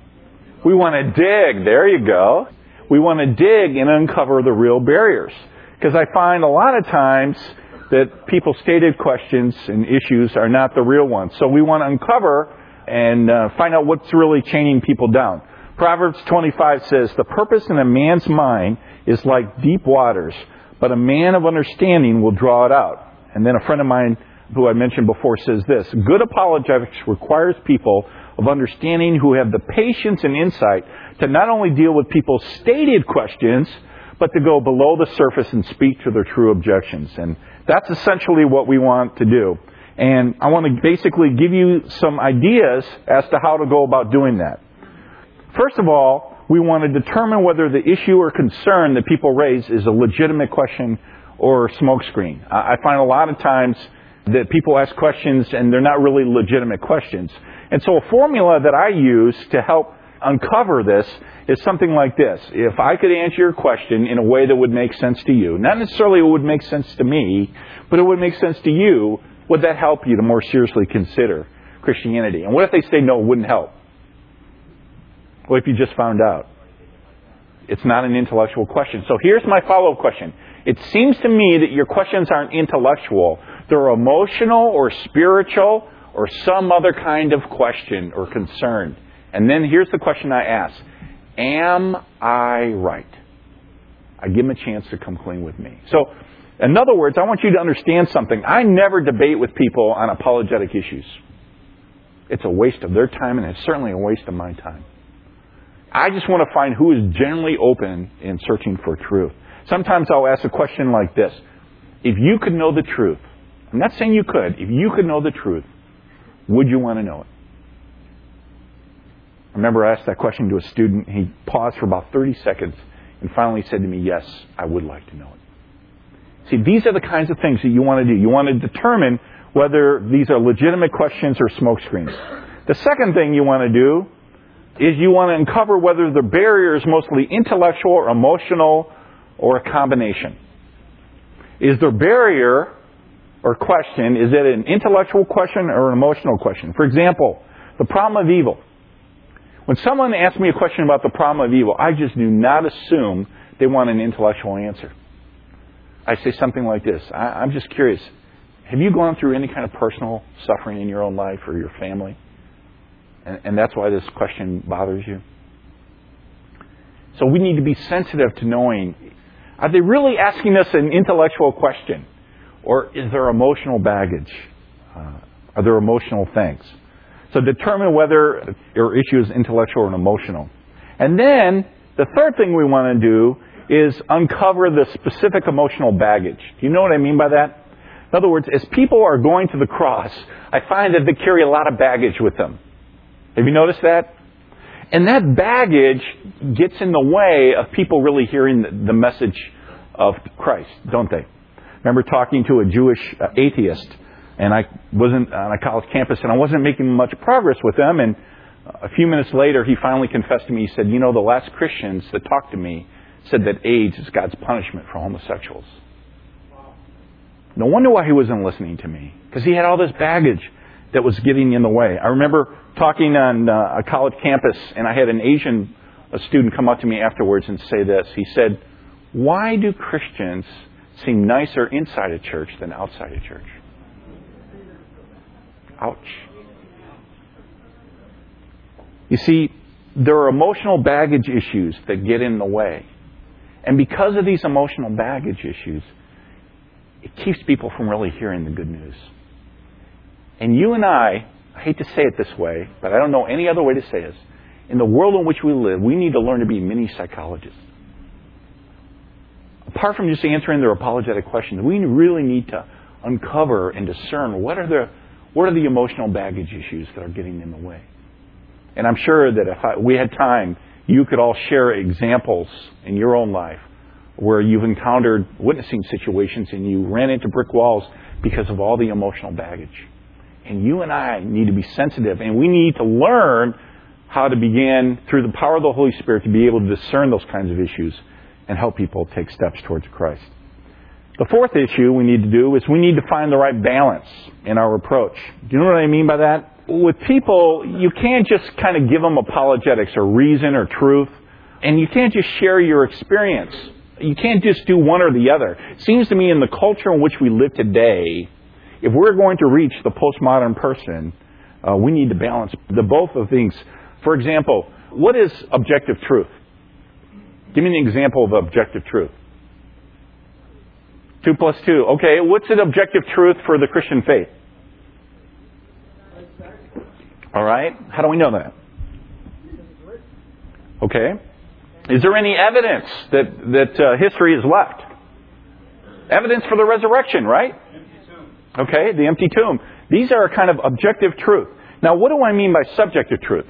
Speaker 1: We want to dig. There you go. We want to dig and uncover the real barriers. Because I find a lot of times that people's stated questions and issues are not the real ones. So we want to uncover and uh, find out what's really chaining people down. Proverbs twenty-five says, "The purpose in a man's mind is like deep waters, but a man of understanding will draw it out." And then a friend of mine who I mentioned before says this, "Good apologetics requires people of understanding who have the patience and insight to not only deal with people's stated questions, but to go below the surface and speak to their true objections." And that's essentially what we want to do. And I want to basically give you some ideas as to how to go about doing that. First of all, we want to determine whether the issue or concern that people raise is a legitimate question or a smokescreen. I find a lot of times that people ask questions and they're not really legitimate questions. And so a formula that I use to help uncover this is something like this. If I could answer your question in a way that would make sense to you, not necessarily it would make sense to me, but it would make sense to you, would that help you to more seriously consider Christianity? And what if they say no, it wouldn't help? What if you just found out? It's not an intellectual question. So here's my follow-up question. It seems to me that your questions aren't intellectual. They're emotional or spiritual or some other kind of question or concern. And then here's the question I ask. Am I right? I give them a chance to come clean with me. So, in other words, I want you to understand something. I never debate with people on apologetic issues. It's a waste of their time, and it's certainly a waste of my time. I just want to find who is genuinely open in searching for truth. Sometimes I'll ask a question like this. If you could know the truth, I'm not saying you could, if you could know the truth, would you want to know it? I remember I asked that question to a student. He paused for about thirty seconds and finally said to me, yes, I would like to know it. See, these are the kinds of things that you want to do. You want to determine whether these are legitimate questions or smokescreens. The second thing you want to do is you want to uncover whether the barrier is mostly intellectual or emotional or a combination. Is the barrier or question, is it an intellectual question or an emotional question? For example, the problem of evil. When someone asks me a question about the problem of evil, I just do not assume they want an intellectual answer. I say something like this. I, I'm just curious. Have you gone through any kind of personal suffering in your own life or your family? And, and that's why this question bothers you? So we need to be sensitive to knowing, are they really asking us an intellectual question? Or is there emotional baggage? Uh, are there emotional things? So determine whether your issue is intellectual or emotional. And then, the third thing we want to do is uncover the specific emotional baggage. Do you know what I mean by that? In other words, as people are going to the cross, I find that they carry a lot of baggage with them. Have you noticed that? And that baggage gets in the way of people really hearing the message of Christ, don't they? I remember talking to a Jewish atheist, and I wasn't on a college campus, and I wasn't making much progress with them. And a few minutes later, he finally confessed to me. He said, you know, the last Christians that talked to me said that AIDS is God's punishment for homosexuals. No wonder why he wasn't listening to me, because he had all this baggage that was getting in the way. I remember talking on uh, a college campus, and I had an Asian a student come up to me afterwards and say this. He said, why do Christians seem nicer inside a church than outside a church? Ouch. You see, there are emotional baggage issues that get in the way. And because of these emotional baggage issues, it keeps people from really hearing the good news. And you and I, I hate to say it this way, but I don't know any other way to say this. In the world in which we live, we need to learn to be mini psychologists. Apart from just answering their apologetic questions, we really need to uncover and discern what are the what are the emotional baggage issues that are getting in the way. And I'm sure that if I, we had time, you could all share examples in your own life where you've encountered witnessing situations and you ran into brick walls because of all the emotional baggage. And you and I need to be sensitive, and we need to learn how to begin, through the power of the Holy Spirit, to be able to discern those kinds of issues and help people take steps towards Christ. The fourth issue we need to do is we need to find the right balance in our approach. Do you know what I mean by that? With people, you can't just kind of give them apologetics or reason or truth, and you can't just share your experience. You can't just do one or the other. It seems to me in the culture in which we live today, if we're going to reach the postmodern person, uh, we need to balance the both of things. For example, what is objective truth? Give me an example of objective truth. Two plus two. Okay, what's an objective truth for the Christian faith? All right. How do we know that? Okay. Is there any evidence that, that uh, history has left? Evidence for the resurrection, right? Okay, the empty tomb. These are a kind of objective truth. Now, what do I mean by subjective truth?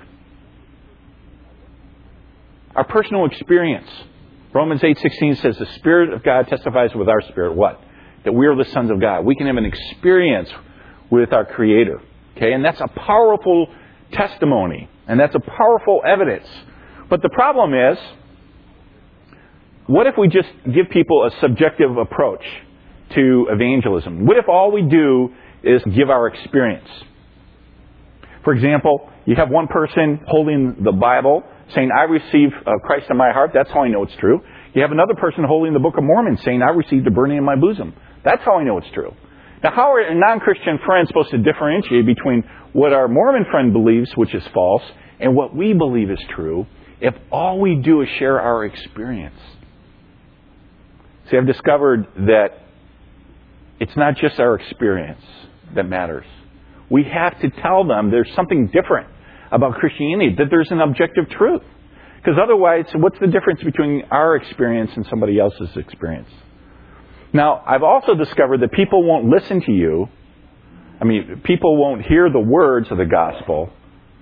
Speaker 1: Our personal experience. Romans eight sixteen says the Spirit of God testifies with our spirit. What? That we are the sons of God. We can have an experience with our Creator. Okay, and that's a powerful testimony. And that's a powerful evidence. But the problem is, what if we just give people a subjective approach to evangelism? What if all we do is give our experience? For example, you have one person holding the Bible saying, I receive uh, Christ in my heart. That's how I know it's true. You have another person holding the Book of Mormon saying, I received a burning in my bosom. That's how I know it's true. Now, how are non-Christian friends supposed to differentiate between what our Mormon friend believes, which is false, and what we believe is true, if all we do is share our experience? See, I've discovered that it's not just our experience that matters. We have to tell them there's something different about Christianity, that there's an objective truth. Because otherwise, what's the difference between our experience and somebody else's experience? Now, I've also discovered that people won't listen to you. I mean, people won't hear the words of the gospel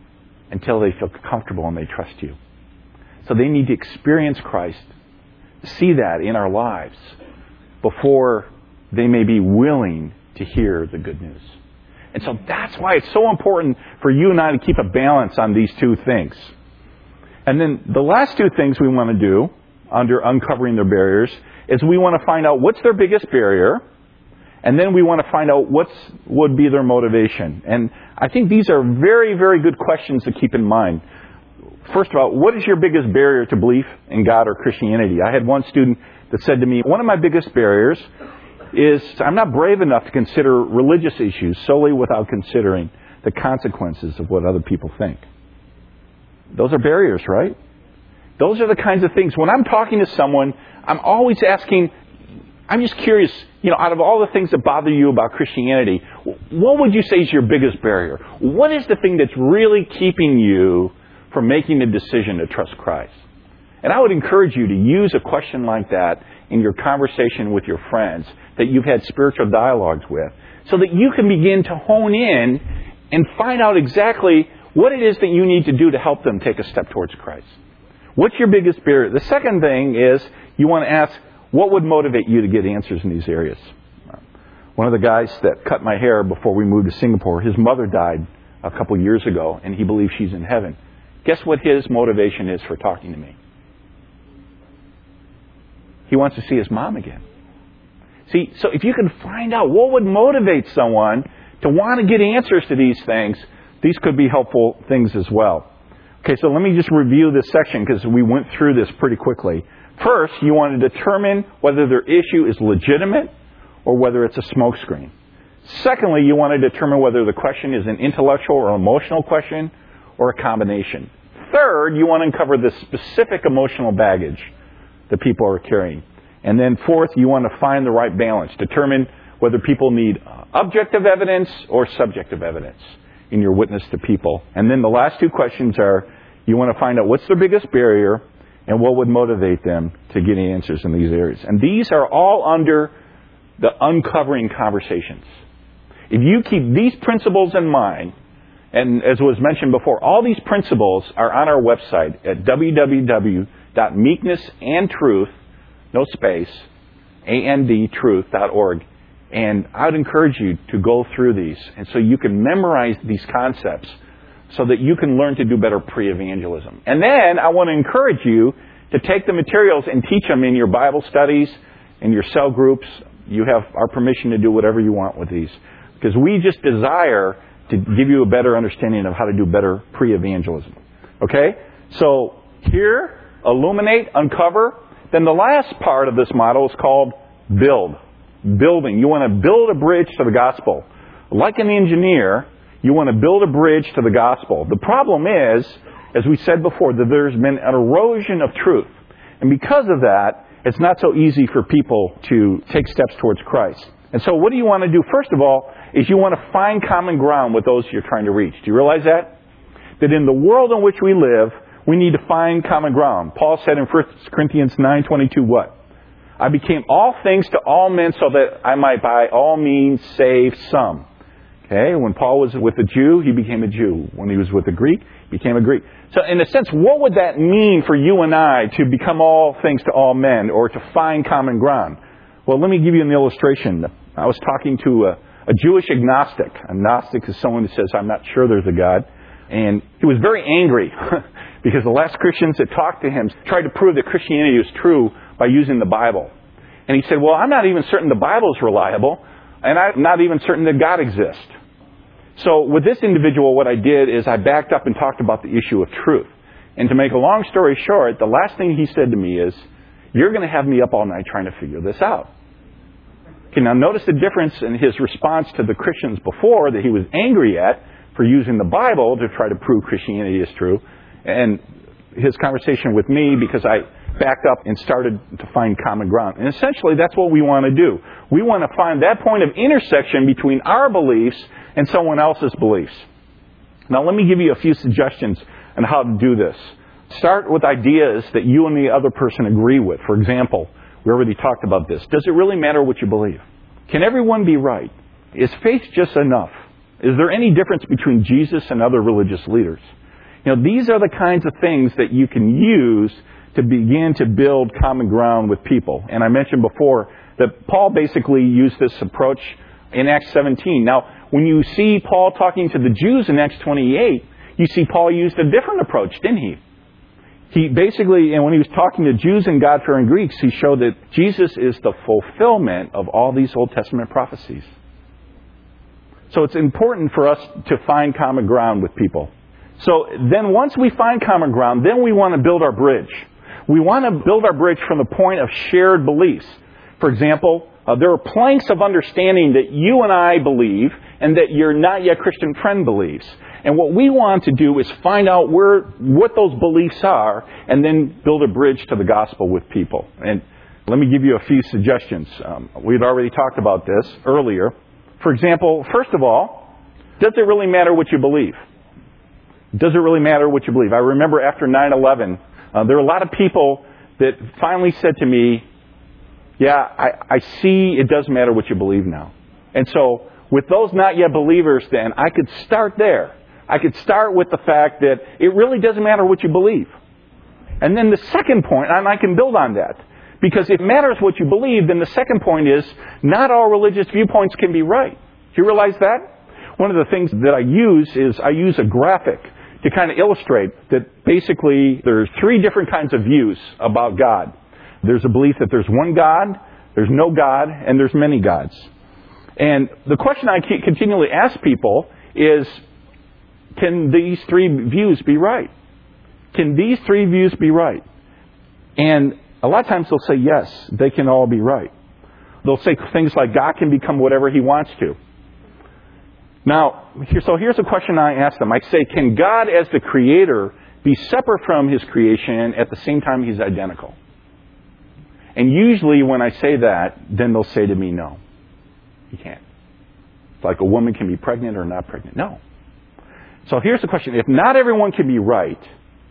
Speaker 1: until they feel comfortable and they trust you. So they need to experience Christ, see that in our lives, before they may be willing to hear the good news. And so that's why it's so important for you and I to keep a balance on these two things. And then the last two things we want to do under uncovering their barriers is we want to find out what's their biggest barrier, and then we want to find out what would be their motivation. And I think these are very, very good questions to keep in mind. First of all, what is your biggest barrier to belief in God or Christianity? I had one student that said to me, one of my biggest barriers is I'm not brave enough to consider religious issues solely without considering the consequences of what other people think. Those are barriers, right? Those are the kinds of things. When I'm talking to someone, I'm always asking, I'm just curious, you know, out of all the things that bother you about Christianity, what would you say is your biggest barrier? What is the thing that's really keeping you from making a decision to trust Christ? And I would encourage you to use a question like that in your conversation with your friends that you've had spiritual dialogues with, so that you can begin to hone in and find out exactly what it is that you need to do to help them take a step towards Christ. What's your biggest barrier? The second thing is you want to ask, what would motivate you to get answers in these areas? One of the guys that cut my hair before we moved to Singapore, his mother died a couple years ago, and he believes she's in heaven. Guess what his motivation is for talking to me? He wants to see his mom again. See, so if you can find out what would motivate someone to want to get answers to these things, these could be helpful things as well. Okay, so let me just review this section because we went through this pretty quickly. First, you want to determine whether their issue is legitimate or whether it's a smokescreen. Secondly, you want to determine whether the question is an intellectual or emotional question or a combination. Third, you want to uncover the specific emotional baggage that people are carrying. And then fourth, you want to find the right balance. Determine whether people need objective evidence or subjective evidence in your witness to people. And then the last two questions are, you want to find out what's their biggest barrier and what would motivate them to get answers in these areas. And these are all under the uncovering conversations. If you keep these principles in mind, and as was mentioned before, all these principles are on our website at w w w dot meekness and truth, no space, A N D truth dot org. And I would encourage you to go through these, and so you can memorize these concepts so that you can learn to do better pre-evangelism. And then I want to encourage you to take the materials and teach them in your Bible studies, in your cell groups. You have our permission to do whatever you want with these, because we just desire to give you a better understanding of how to do better pre-evangelism. Okay? So here, illuminate, uncover. Then the last part of this model is called build. Building. You want to build a bridge to the gospel. Like an engineer, you want to build a bridge to the gospel. The problem is, as we said before, that there's been an erosion of truth. And because of that, it's not so easy for people to take steps towards Christ. And so what do you want to do? First of all, is you want to find common ground with those you're trying to reach. Do you realize that? That in the world in which we live, we need to find common ground. Paul said in First Corinthians nine twenty-two, what? I became all things to all men so that I might by all means save some. Okay, when Paul was with a Jew, he became a Jew. When he was with a Greek, he became a Greek. So in a sense, what would that mean for you and I to become all things to all men or to find common ground? Well, let me give you an illustration. I was talking to a, a Jewish agnostic. A Gnostic is someone who says, I'm not sure there's a God. And he was very angry because the last Christians that talked to him tried to prove that Christianity was true by using the Bible. And he said, well, I'm not even certain the Bible is reliable, and I'm not even certain that God exists. So with this individual, what I did is I backed up and talked about the issue of truth. And to make a long story short, the last thing he said to me is, you're going to have me up all night trying to figure this out. Okay, now notice the difference in his response to the Christians before that he was angry at for using the Bible to try to prove Christianity is true, and his conversation with me because I backed up and started to find common ground. And essentially, that's what we want to do. We want to find that point of intersection between our beliefs and someone else's beliefs. Now, let me give you a few suggestions on how to do this. Start with ideas that you and the other person agree with. For example, we already talked about this. Does it really matter what you believe? Can everyone be right? Is faith just enough? Is there any difference between Jesus and other religious leaders? You know, these are the kinds of things that you can use to begin to build common ground with people. And I mentioned before that Paul basically used this approach in Acts seventeen. Now, when you see Paul talking to the Jews in Acts twenty-eight, you see Paul used a different approach, didn't he? He basically, and when he was talking to Jews and God-fearing Greeks, he showed that Jesus is the fulfillment of all these Old Testament prophecies. So it's important for us to find common ground with people. So then once we find common ground, then we want to build our bridge. We want to build our bridge from the point of shared beliefs. For example, uh, there are planks of understanding that you and I believe and that your not yet Christian friend believes. And what we want to do is find out where what those beliefs are and then build a bridge to the gospel with people. And let me give you a few suggestions. Um, we'd already talked about this earlier. For example, first of all, does it really matter what you believe? Does it really matter what you believe? I remember after nine eleven, uh, there were a lot of people that finally said to me, yeah, I, I see it does matter what you believe now. And so with those not yet believers then, I could start there. I could start with the fact that it really doesn't matter what you believe. And then the second point, and I can build on that, because if it matters what you believe, then the second point is not all religious viewpoints can be right. Do you realize that? One of the things that I use is I use a graphic to kind of illustrate that basically there's three different kinds of views about God. There's a belief that there's one God, there's no God, and there's many gods. And the question I continually ask people is, can these three views be right? Can these three views be right? And a lot of times they'll say yes, they can all be right. They'll say things like God can become whatever He wants to. Now, here, so here's a question I ask them. I say, can God as the Creator be separate from His creation at the same time He's identical? And usually when I say that, then they'll say to me, no, He can't. It's like a woman can be pregnant or not pregnant. No. So here's the question. If not everyone can be right,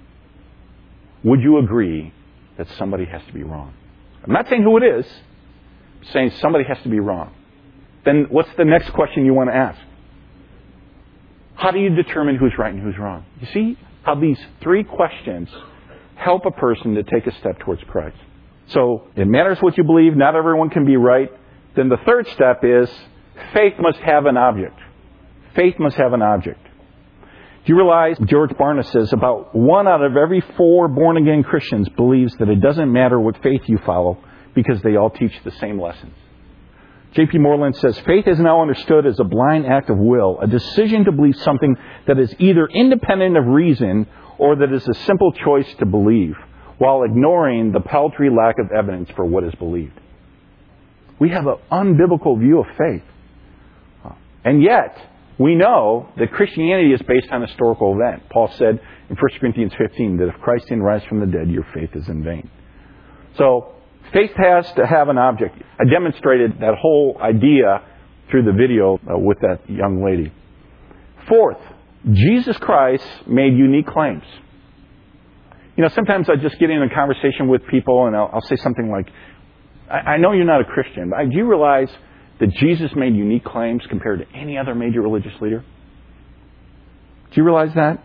Speaker 1: would you agree that somebody has to be wrong? I'm not saying who it is. I'm saying somebody has to be wrong. Then what's the next question you want to ask? How do you determine who's right and who's wrong? You see how these three questions help a person to take a step towards Christ. So it matters what you believe. Not everyone can be right. Then the third step is faith must have an object. Faith must have an object. Do you realize, George Barna says, about one out of every four born-again Christians believes that it doesn't matter what faith you follow because they all teach the same lessons. J P Moreland says, faith is now understood as a blind act of will, a decision to believe something that is either independent of reason or that is a simple choice to believe, while ignoring the paltry lack of evidence for what is believed. We have an unbiblical view of faith. And yet, we know that Christianity is based on a historical event. Paul said in First Corinthians fifteen that if Christ didn't rise from the dead, your faith is in vain. So, faith has to have an object. I demonstrated that whole idea through the video uh, with that young lady. Fourth, Jesus Christ made unique claims. You know, sometimes I just get in a conversation with people and I'll, I'll say something like, I, I know you're not a Christian, but do you realize that Jesus made unique claims compared to any other major religious leader? Do you realize that?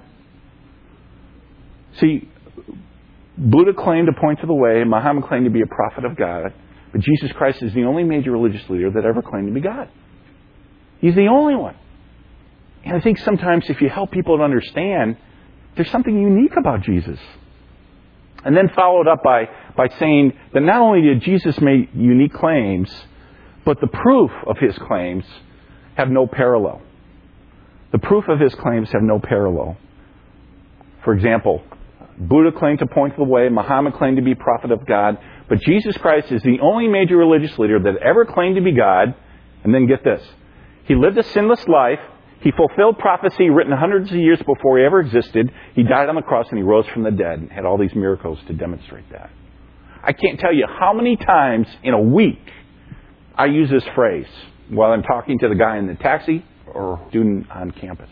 Speaker 1: See, Buddha claimed to point to the way, Muhammad claimed to be a prophet of God, but Jesus Christ is the only major religious leader that ever claimed to be God. He's the only one. And I think sometimes if you help people to understand, there's something unique about Jesus. And then followed up by, by saying that not only did Jesus make unique claims, but the proof of His claims have no parallel. The proof of His claims have no parallel. For example, Buddha claimed to point the way, Muhammad claimed to be prophet of God, but Jesus Christ is the only major religious leader that ever claimed to be God. And then get this. He lived a sinless life. He fulfilled prophecy written hundreds of years before He ever existed. He died on the cross and He rose from the dead and had all these miracles to demonstrate that. I can't tell you how many times in a week I use this phrase while I'm talking to the guy in the taxi or student on campus.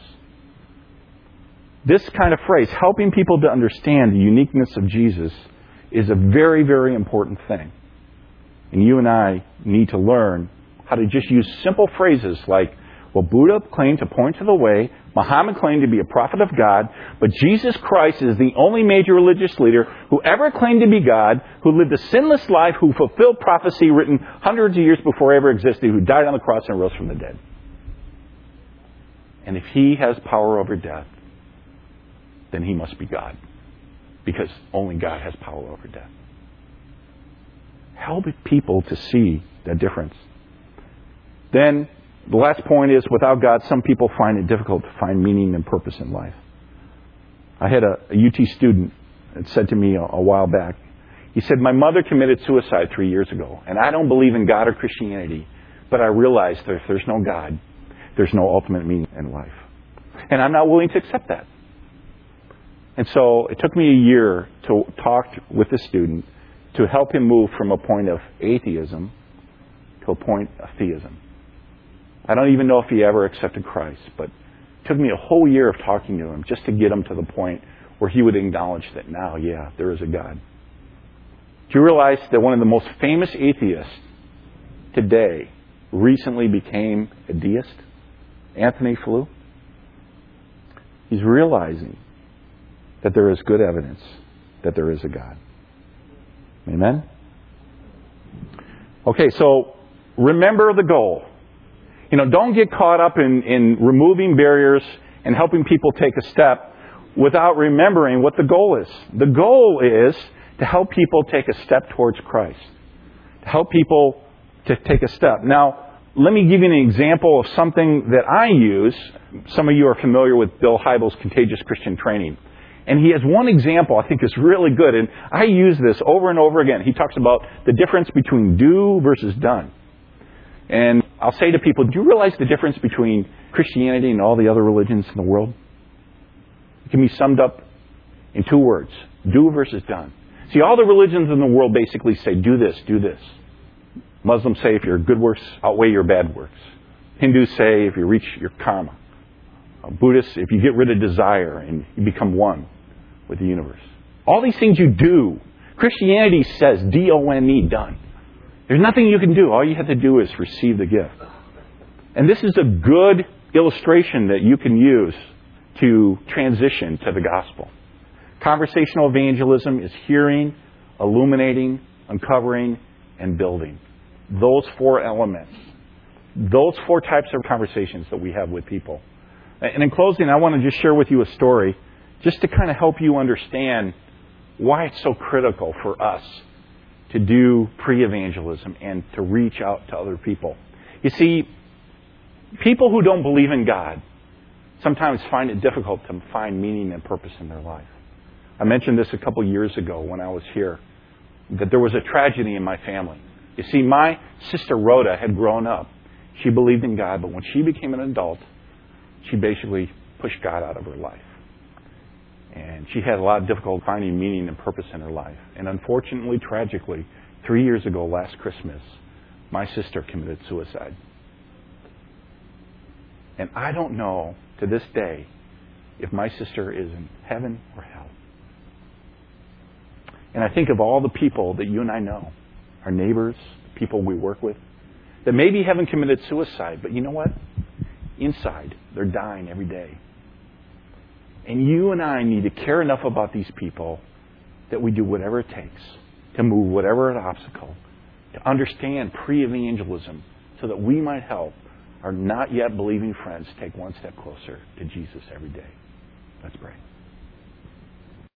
Speaker 1: This kind of phrase, helping people to understand the uniqueness of Jesus, is a very, very important thing. And you and I need to learn how to just use simple phrases like, Well, Buddha claimed to point to the way. Muhammad claimed to be a prophet of God. But Jesus Christ is the only major religious leader who ever claimed to be God, who lived a sinless life, who fulfilled prophecy written hundreds of years before he ever existed, who died on the cross and rose from the dead. And if he has power over death, then he must be God. Because only God has power over death. Help people to see that difference. Then, the last point is, without God, some people find it difficult to find meaning and purpose in life. I had a, a U T student that said to me a, a while back, he said, my mother committed suicide three years ago, and I don't believe in God or Christianity, but I realized that if there's no God, there's no ultimate meaning in life. And I'm not willing to accept that. And so it took me a year to talk with the student to help him move from a point of atheism to a point of theism. I don't even know if he ever accepted Christ, but it took me a whole year of talking to him just to get him to the point where he would acknowledge that now, yeah, there is a God. Do you realize that one of the most famous atheists today recently became a deist? Anthony Flew. He's realizing that there is good evidence that there is a God. Amen? Okay, so remember the goal. You know, don't get caught up in, in removing barriers and helping people take a step without remembering what the goal is. The goal is to help people take a step towards Christ. To help people to take a step. Now, let me give you an example of something that I use. Some of you are familiar with Bill Hybels' Contagious Christian Training. And he has one example I think is really good. And I use this over and over again. He talks about the difference between do versus done. And I'll say to people, do you realize the difference between Christianity and all the other religions in the world? It can be summed up in two words. Do versus done. See, all the religions in the world basically say, do this, do this. Muslims say if your good works outweigh your bad works. Hindus say if you reach your karma. Buddhists, if you get rid of desire and you become one with the universe. All these things you do. Christianity says D O N E, done. There's nothing you can do. All you have to do is receive the gift. And this is a good illustration that you can use to transition to the gospel. Conversational evangelism is hearing, illuminating, uncovering, and building. Those four elements. Those four types of conversations that we have with people. And in closing, I want to just share with you a story just to kind of help you understand why it's so critical for us to do pre-evangelism and to reach out to other people. You see, people who don't believe in God sometimes find it difficult to find meaning and purpose in their life. I mentioned this a couple years ago when I was here, that there was a tragedy in my family. You see, my sister Rhoda had grown up. She believed in God, but when she became an adult, she basically pushed God out of her life. And she had a lot of difficulty finding meaning and purpose in her life. And unfortunately, tragically, three years ago, last Christmas, my sister committed suicide. And I don't know to this day if my sister is in heaven or hell. And I think of all the people that you and I know, our neighbors, people we work with, that maybe haven't committed suicide, but you know what? Inside, they're dying every day. And you and I need to care enough about these people that we do whatever it takes to move whatever obstacle, to understand pre-evangelism so that we might help our not yet believing friends take one step closer to Jesus every day. Let's pray.